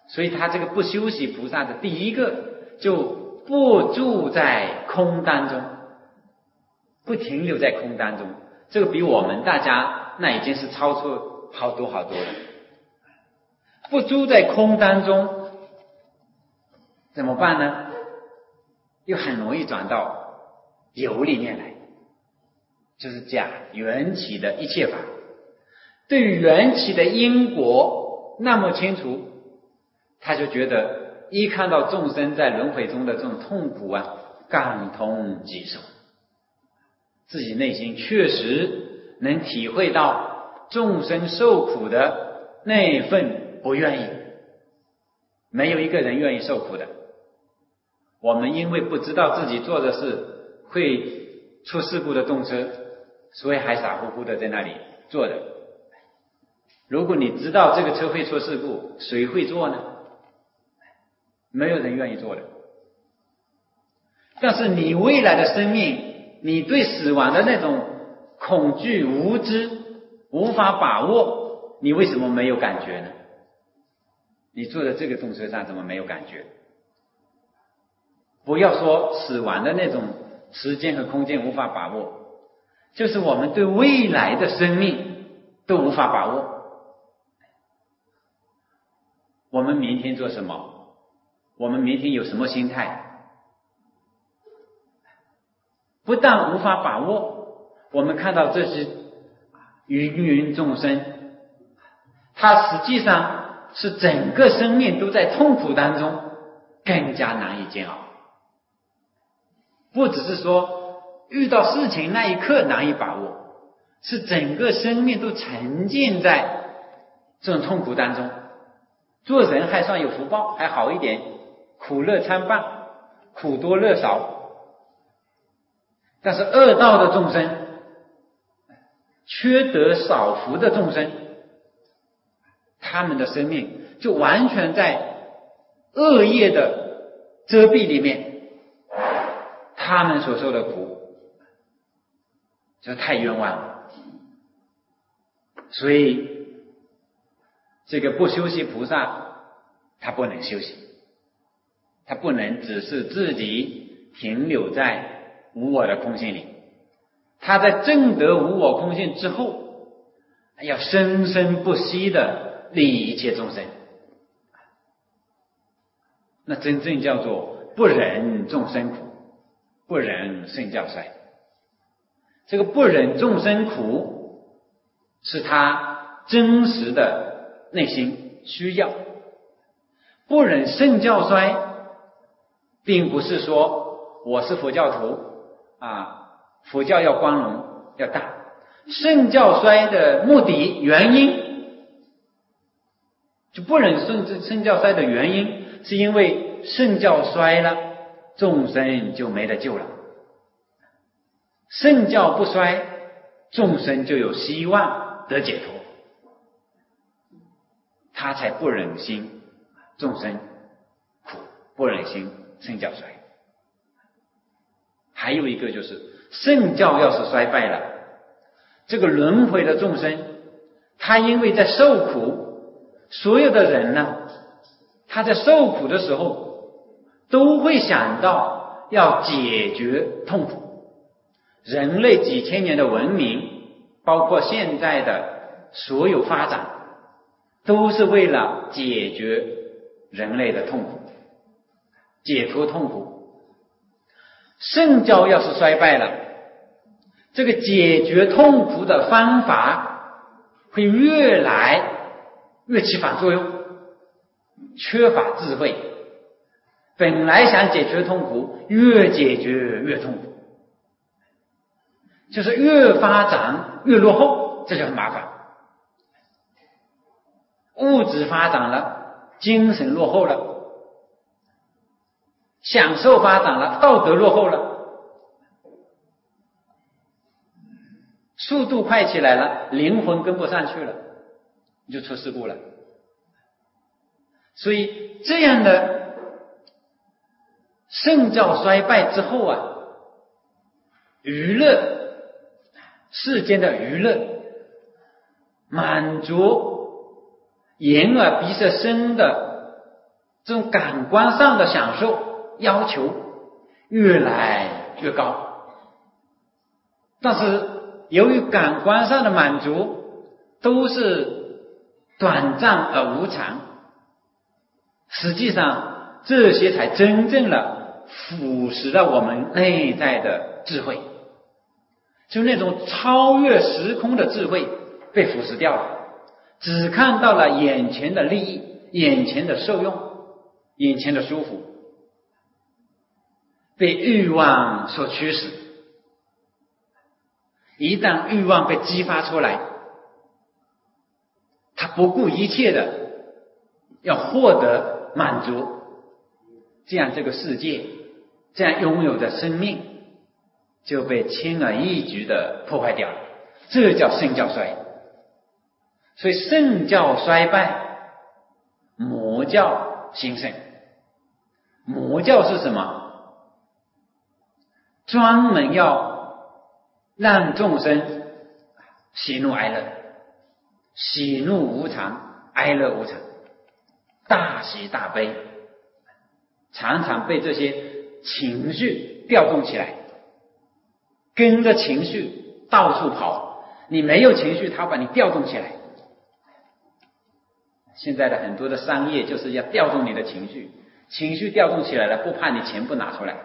所以他这个不修习菩萨的第一个就不住在空当中，不停留在空当中，这个比我们大家那已经是超出好多好多了。不住在空当中怎么办呢？又很容易转到有里面来，就是讲缘起的一切法，对于缘起的因果那么清楚，他就觉得一看到众生在轮回中的这种痛苦啊，感同己受，自己内心确实能体会到众生受苦的那份不愿意。没有一个人愿意受苦的，我们因为不知道自己做的事会出事故的动车，所以还傻乎乎的在那里坐着。如果你知道这个车会出事故，谁会做呢？没有人愿意做的。但是你未来的生命，你对死亡的那种恐惧、无知、无法把握，你为什么没有感觉呢？你坐在这个动车上怎么没有感觉？不要说死亡的那种时间和空间无法把握，就是我们对未来的生命都无法把握。我们明天做什么？我们明天有什么心态？不但无法把握，我们看到这些芸芸众生，他实际上是整个生命都在痛苦当中，更加难以煎熬。不只是说遇到事情那一刻难以把握，是整个生命都沉浸在这种痛苦当中。做人还算有福报，还好一点，苦乐参半，苦多乐少。但是恶道的众生，缺德少福的众生，他们的生命就完全在恶业的遮蔽里面，他们所受的苦就太冤枉了。所以这个不修习菩萨，他不能修行，他不能只是自己停留在无我的空性里，他在证得无我空性之后，要生生不息的利益一切众生，那真正叫做不忍众生苦，不忍圣教衰。这个不忍众生苦是他真实的内心需要，不忍圣教衰并不是说我是佛教徒啊，佛教要光荣要大。圣教衰的目的原因，就不忍圣圣教衰的原因，是因为圣教衰了，众生就没得救了。圣教不衰，众生就有希望得解脱，他才不忍心众生苦，不忍心圣教衰。还有一个就是圣教要是衰败了，这个轮回的众生，他因为在受苦，所有的人呢，他在受苦的时候都会想到要解决痛苦。人类几千年的文明，包括现在的所有发展，都是为了解决人类的痛苦，解脱痛苦。圣教要是衰败了，这个解决痛苦的方法会越来越起反作用，缺乏智慧，本来想解决痛苦，越解决越痛苦，就是越发展越落后，这就很麻烦。物质发展了，精神落后了；享受发展了，道德落后了；速度快起来了，灵魂跟不上去了，你就出事故了。所以这样的圣教衰败之后啊，娱乐世间的娱乐，满足眼耳鼻舌身的这种感官上的享受要求越来越高，但是由于感官上的满足都是短暂而无常，实际上这些才真正的腐蚀了我们内在的智慧，就那种超越时空的智慧被腐蚀掉了，只看到了眼前的利益，眼前的受用，眼前的舒服，被欲望所驱使。一旦欲望被激发出来，他不顾一切的要获得满足，这样这个世界，这样拥有的生命就被轻而易举的破坏掉了，这叫圣教衰。所以圣教衰败，魔教兴盛。魔教是什么？专门要让众生喜怒哀乐，喜怒无常，哀乐无常，大喜大悲，常常被这些情绪调动起来，跟着情绪到处跑，你没有情绪，它把你调动起来。现在的很多的商业就是要调动你的情绪，情绪调动起来了，不怕你钱不拿出来。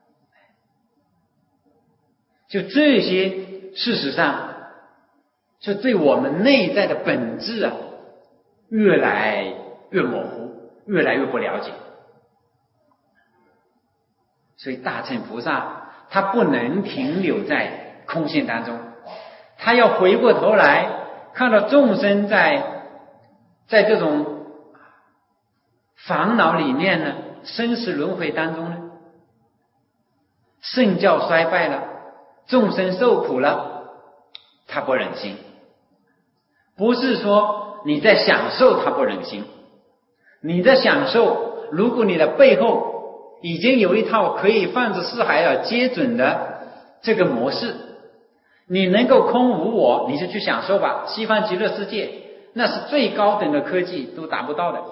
就这些，事实上就对我们内在的本质啊，越来越模糊，越来越不了解。所以大乘菩萨他不能停留在空性当中，他要回过头来看到众生在在这种烦恼里面呢，生死轮回当中呢，圣教衰败了，众生受苦了，他不忍心。不是说你在享受他不忍心，你的享受，如果你的背后已经有一套可以放之四海而皆准的这个模式，你能够空无我，你就去享受吧。西方极乐世界那是最高等的科技都达不到的，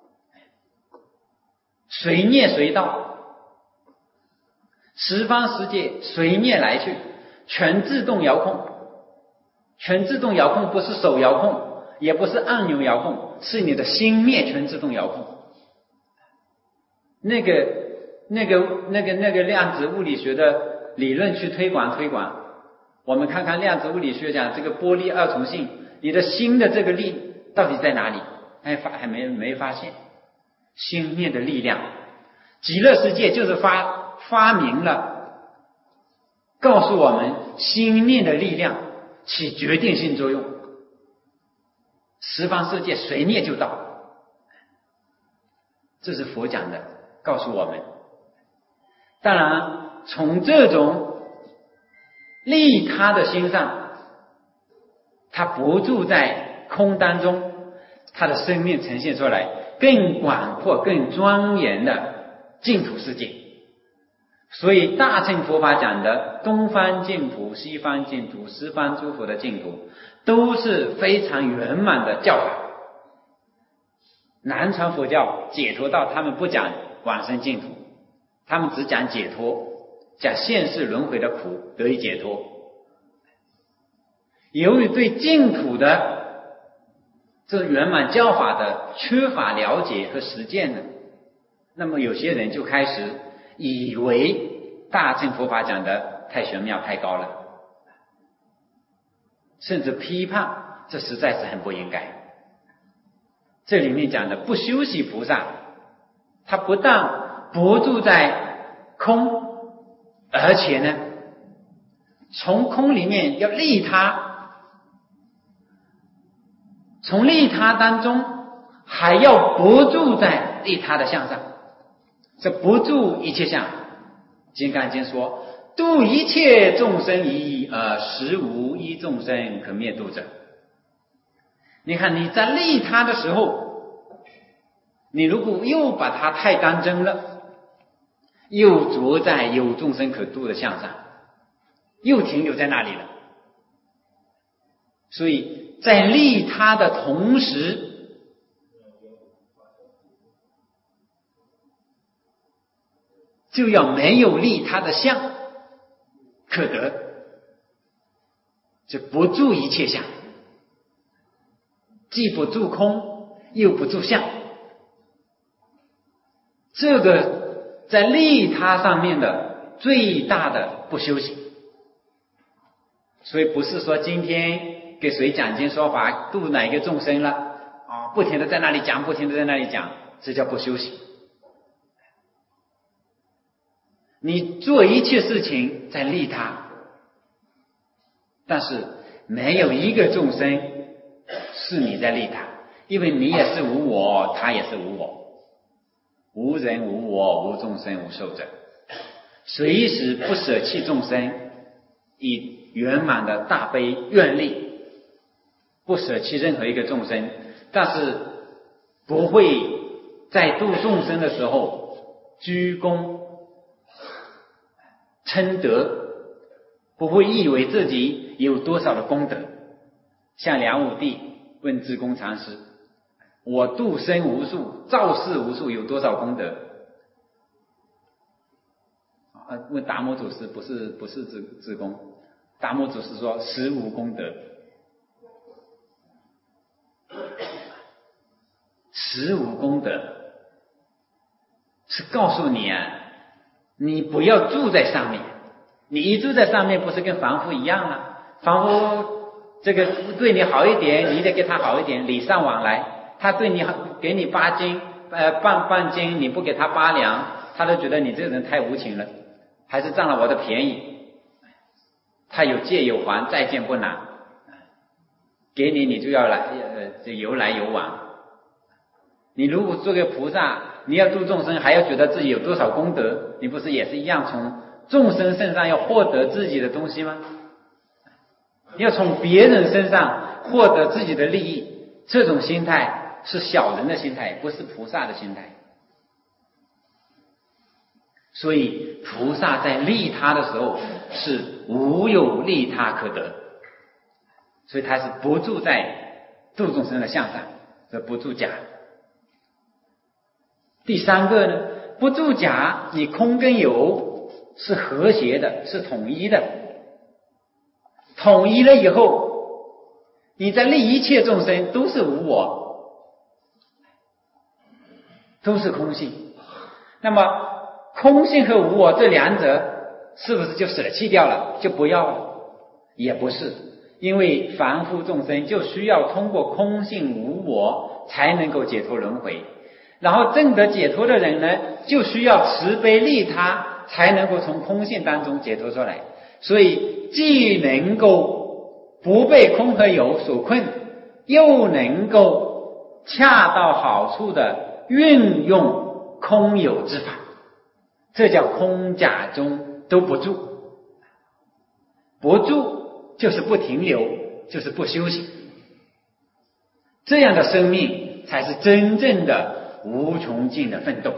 随念随到，十方世界随念来去，全自动遥控。全自动遥控不是手遥控，也不是按钮遥控，是你的心念全自动遥控。那个那个那个那个量子物理学的理论去推广推广，我们看看量子物理学讲这个波粒二重性，你的心的这个力到底在哪里？还发还没没发现心念的力量。极乐世界就是发发明了，告诉我们心念的力量起决定性作用，十方世界随念就到，这是佛讲的，告诉我们。当然从这种利他的心上，他不住在空当中，他的生命呈现出来更广阔更庄严的净土世界。所以大乘佛法讲的东方净土、西方净土、十方诸佛的净土都是非常圆满的教法。南传佛教解脱道他们不讲往生净土，他们只讲解脱，讲现世轮回的苦得以解脱。由于对净土的这圆满教法的缺乏了解和实践呢，那么有些人就开始以为大乘佛法讲的太玄妙太高了，甚至批判，这实在是很不应该。这里面讲的不修习菩萨，他不但不住在空，而且呢从空里面要利他，从利他当中还要不住在利他的相上。这不住一切相，金刚经说度一切众生一而实无一众生可灭度者。你看你在利他的时候，你如果又把它太当真了，又着在有众生可度的相上，又停留在那里了。所以在利他的同时， 就要没有利他的相可得，就不住一切相，既不住空又不住相，这个在利他上面的最大的不修行。所以不是说今天给谁讲经说法度哪一个众生了啊，不停的在那里讲，不停的在那里讲，这叫不修行。你做一切事情在利他，但是没有一个众生是你在利他，因为你也是无我，他也是无我，无人无我，无众生无寿者，随时不舍弃众生，以圆满的大悲愿力，不舍弃任何一个众生，但是不会在度众生的时候居功称德，不会以为自己有多少的功德。像梁武帝问智公禅师，我度生无数，造世无数，有多少功德？啊，问达摩祖师，不是不是智智公，达摩祖师说实无功德，实无功德是告诉你啊，你不要住在上面，你一住在上面，不是跟凡夫一样吗？凡夫这个对你好一点，你得给他好一点，礼尚往来。他对你好，给你八斤呃半半斤，你不给他八两，他都觉得你这个人太无情了，还是占了我的便宜。他有借有还，再见不难，给你你就要来呃这有来有往。你如果做个菩萨，你要度众生，还要觉得自己有多少功德，你不是也是一样从众生身上要获得自己的东西吗？要从别人身上获得自己的利益，这种心态是小人的心态，不是菩萨的心态。所以菩萨在利他的时候是无有利他可得，所以他是不住在度众生的相上，这不住假。第三个呢，不住假，你空跟有是和谐的，是统一的。统一了以后，你在利一切众生都是无我，都是空性。那么空性和无我这两者是不是就舍弃掉了，就不要了？也不是，因为凡夫众生就需要通过空性无我才能够解脱轮回，然后证得解脱的人呢，就需要慈悲利他才能够从空性当中解脱出来。所以既能够不被空和有所困，又能够恰到好处的运用空有之法，这叫空假中都不住。不住就是不停留，就是不修行，这样的生命才是真正的无穷尽的奋斗。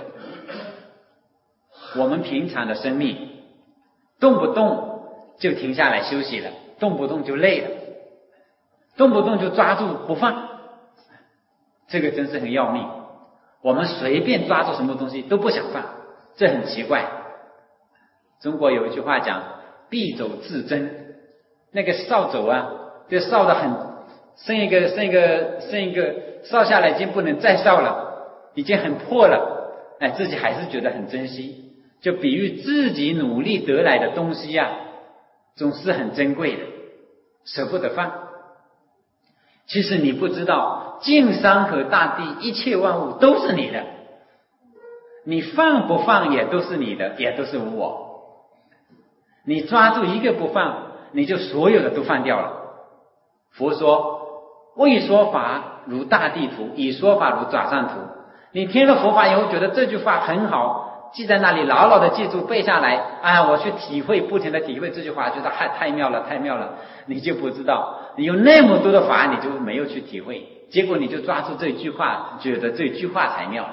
我们平常的生命动不动就停下来休息了，动不动就累了，动不动就抓住不放，这个真是很要命。我们随便抓住什么东西都不想放，这很奇怪。中国有一句话讲敝帚自珍，那个扫帚啊，就扫得很剩一个剩一个剩一个扫下来已经不能再扫了，已经很破了，哎，自己还是觉得很珍惜，就比喻自己努力得来的东西啊，总是很珍贵的，舍不得放。其实你不知道，尽山河大地一切万物都是你的，你放不放也都是你的，也都是无我。你抓住一个不放，你就所有的都放掉了。佛说未说法如大地图，已说法如爪上图。你听了佛法以后觉得这句话很好，记在那里牢牢的记住背下来，啊，我去体会，不停的体会这句话，觉得太太妙了太妙了，你就不知道你有那么多的法你就没有去体会，结果你就抓住这句话，觉得这句话才妙。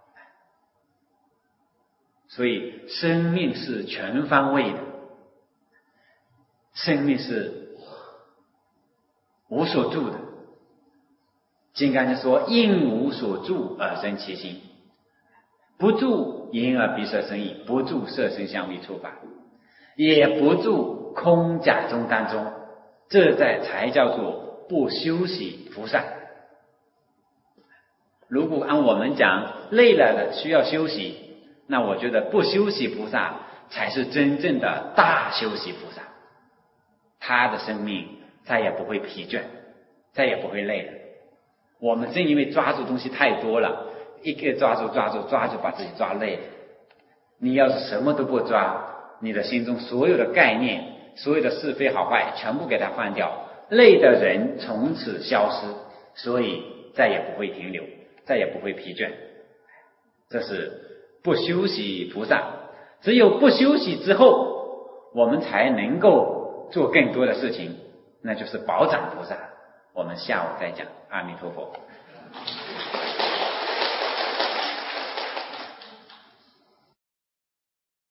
所以生命是全方位的，生命是无所住的。金刚经说因无所住而生其心，不住眼耳鼻舌身意，不住色声香味触法，也不住空假中当中，这在才叫做不修习菩萨。如果按我们讲累了的需要休息，那我觉得不修习菩萨才是真正的大修习菩萨，他的生命再也不会疲倦，再也不会累了。我们正因为抓住东西太多了，一个抓住抓住抓住把自己抓累了。你要是什么都不抓，你的心中所有的概念，所有的是非好坏全部给它换掉，累的人从此消失，所以再也不会停留，再也不会疲倦。这是不修习菩萨，只有不修习之后，我们才能够做更多的事情，那就是宝掌菩萨。我们下午再讲。阿弥陀佛。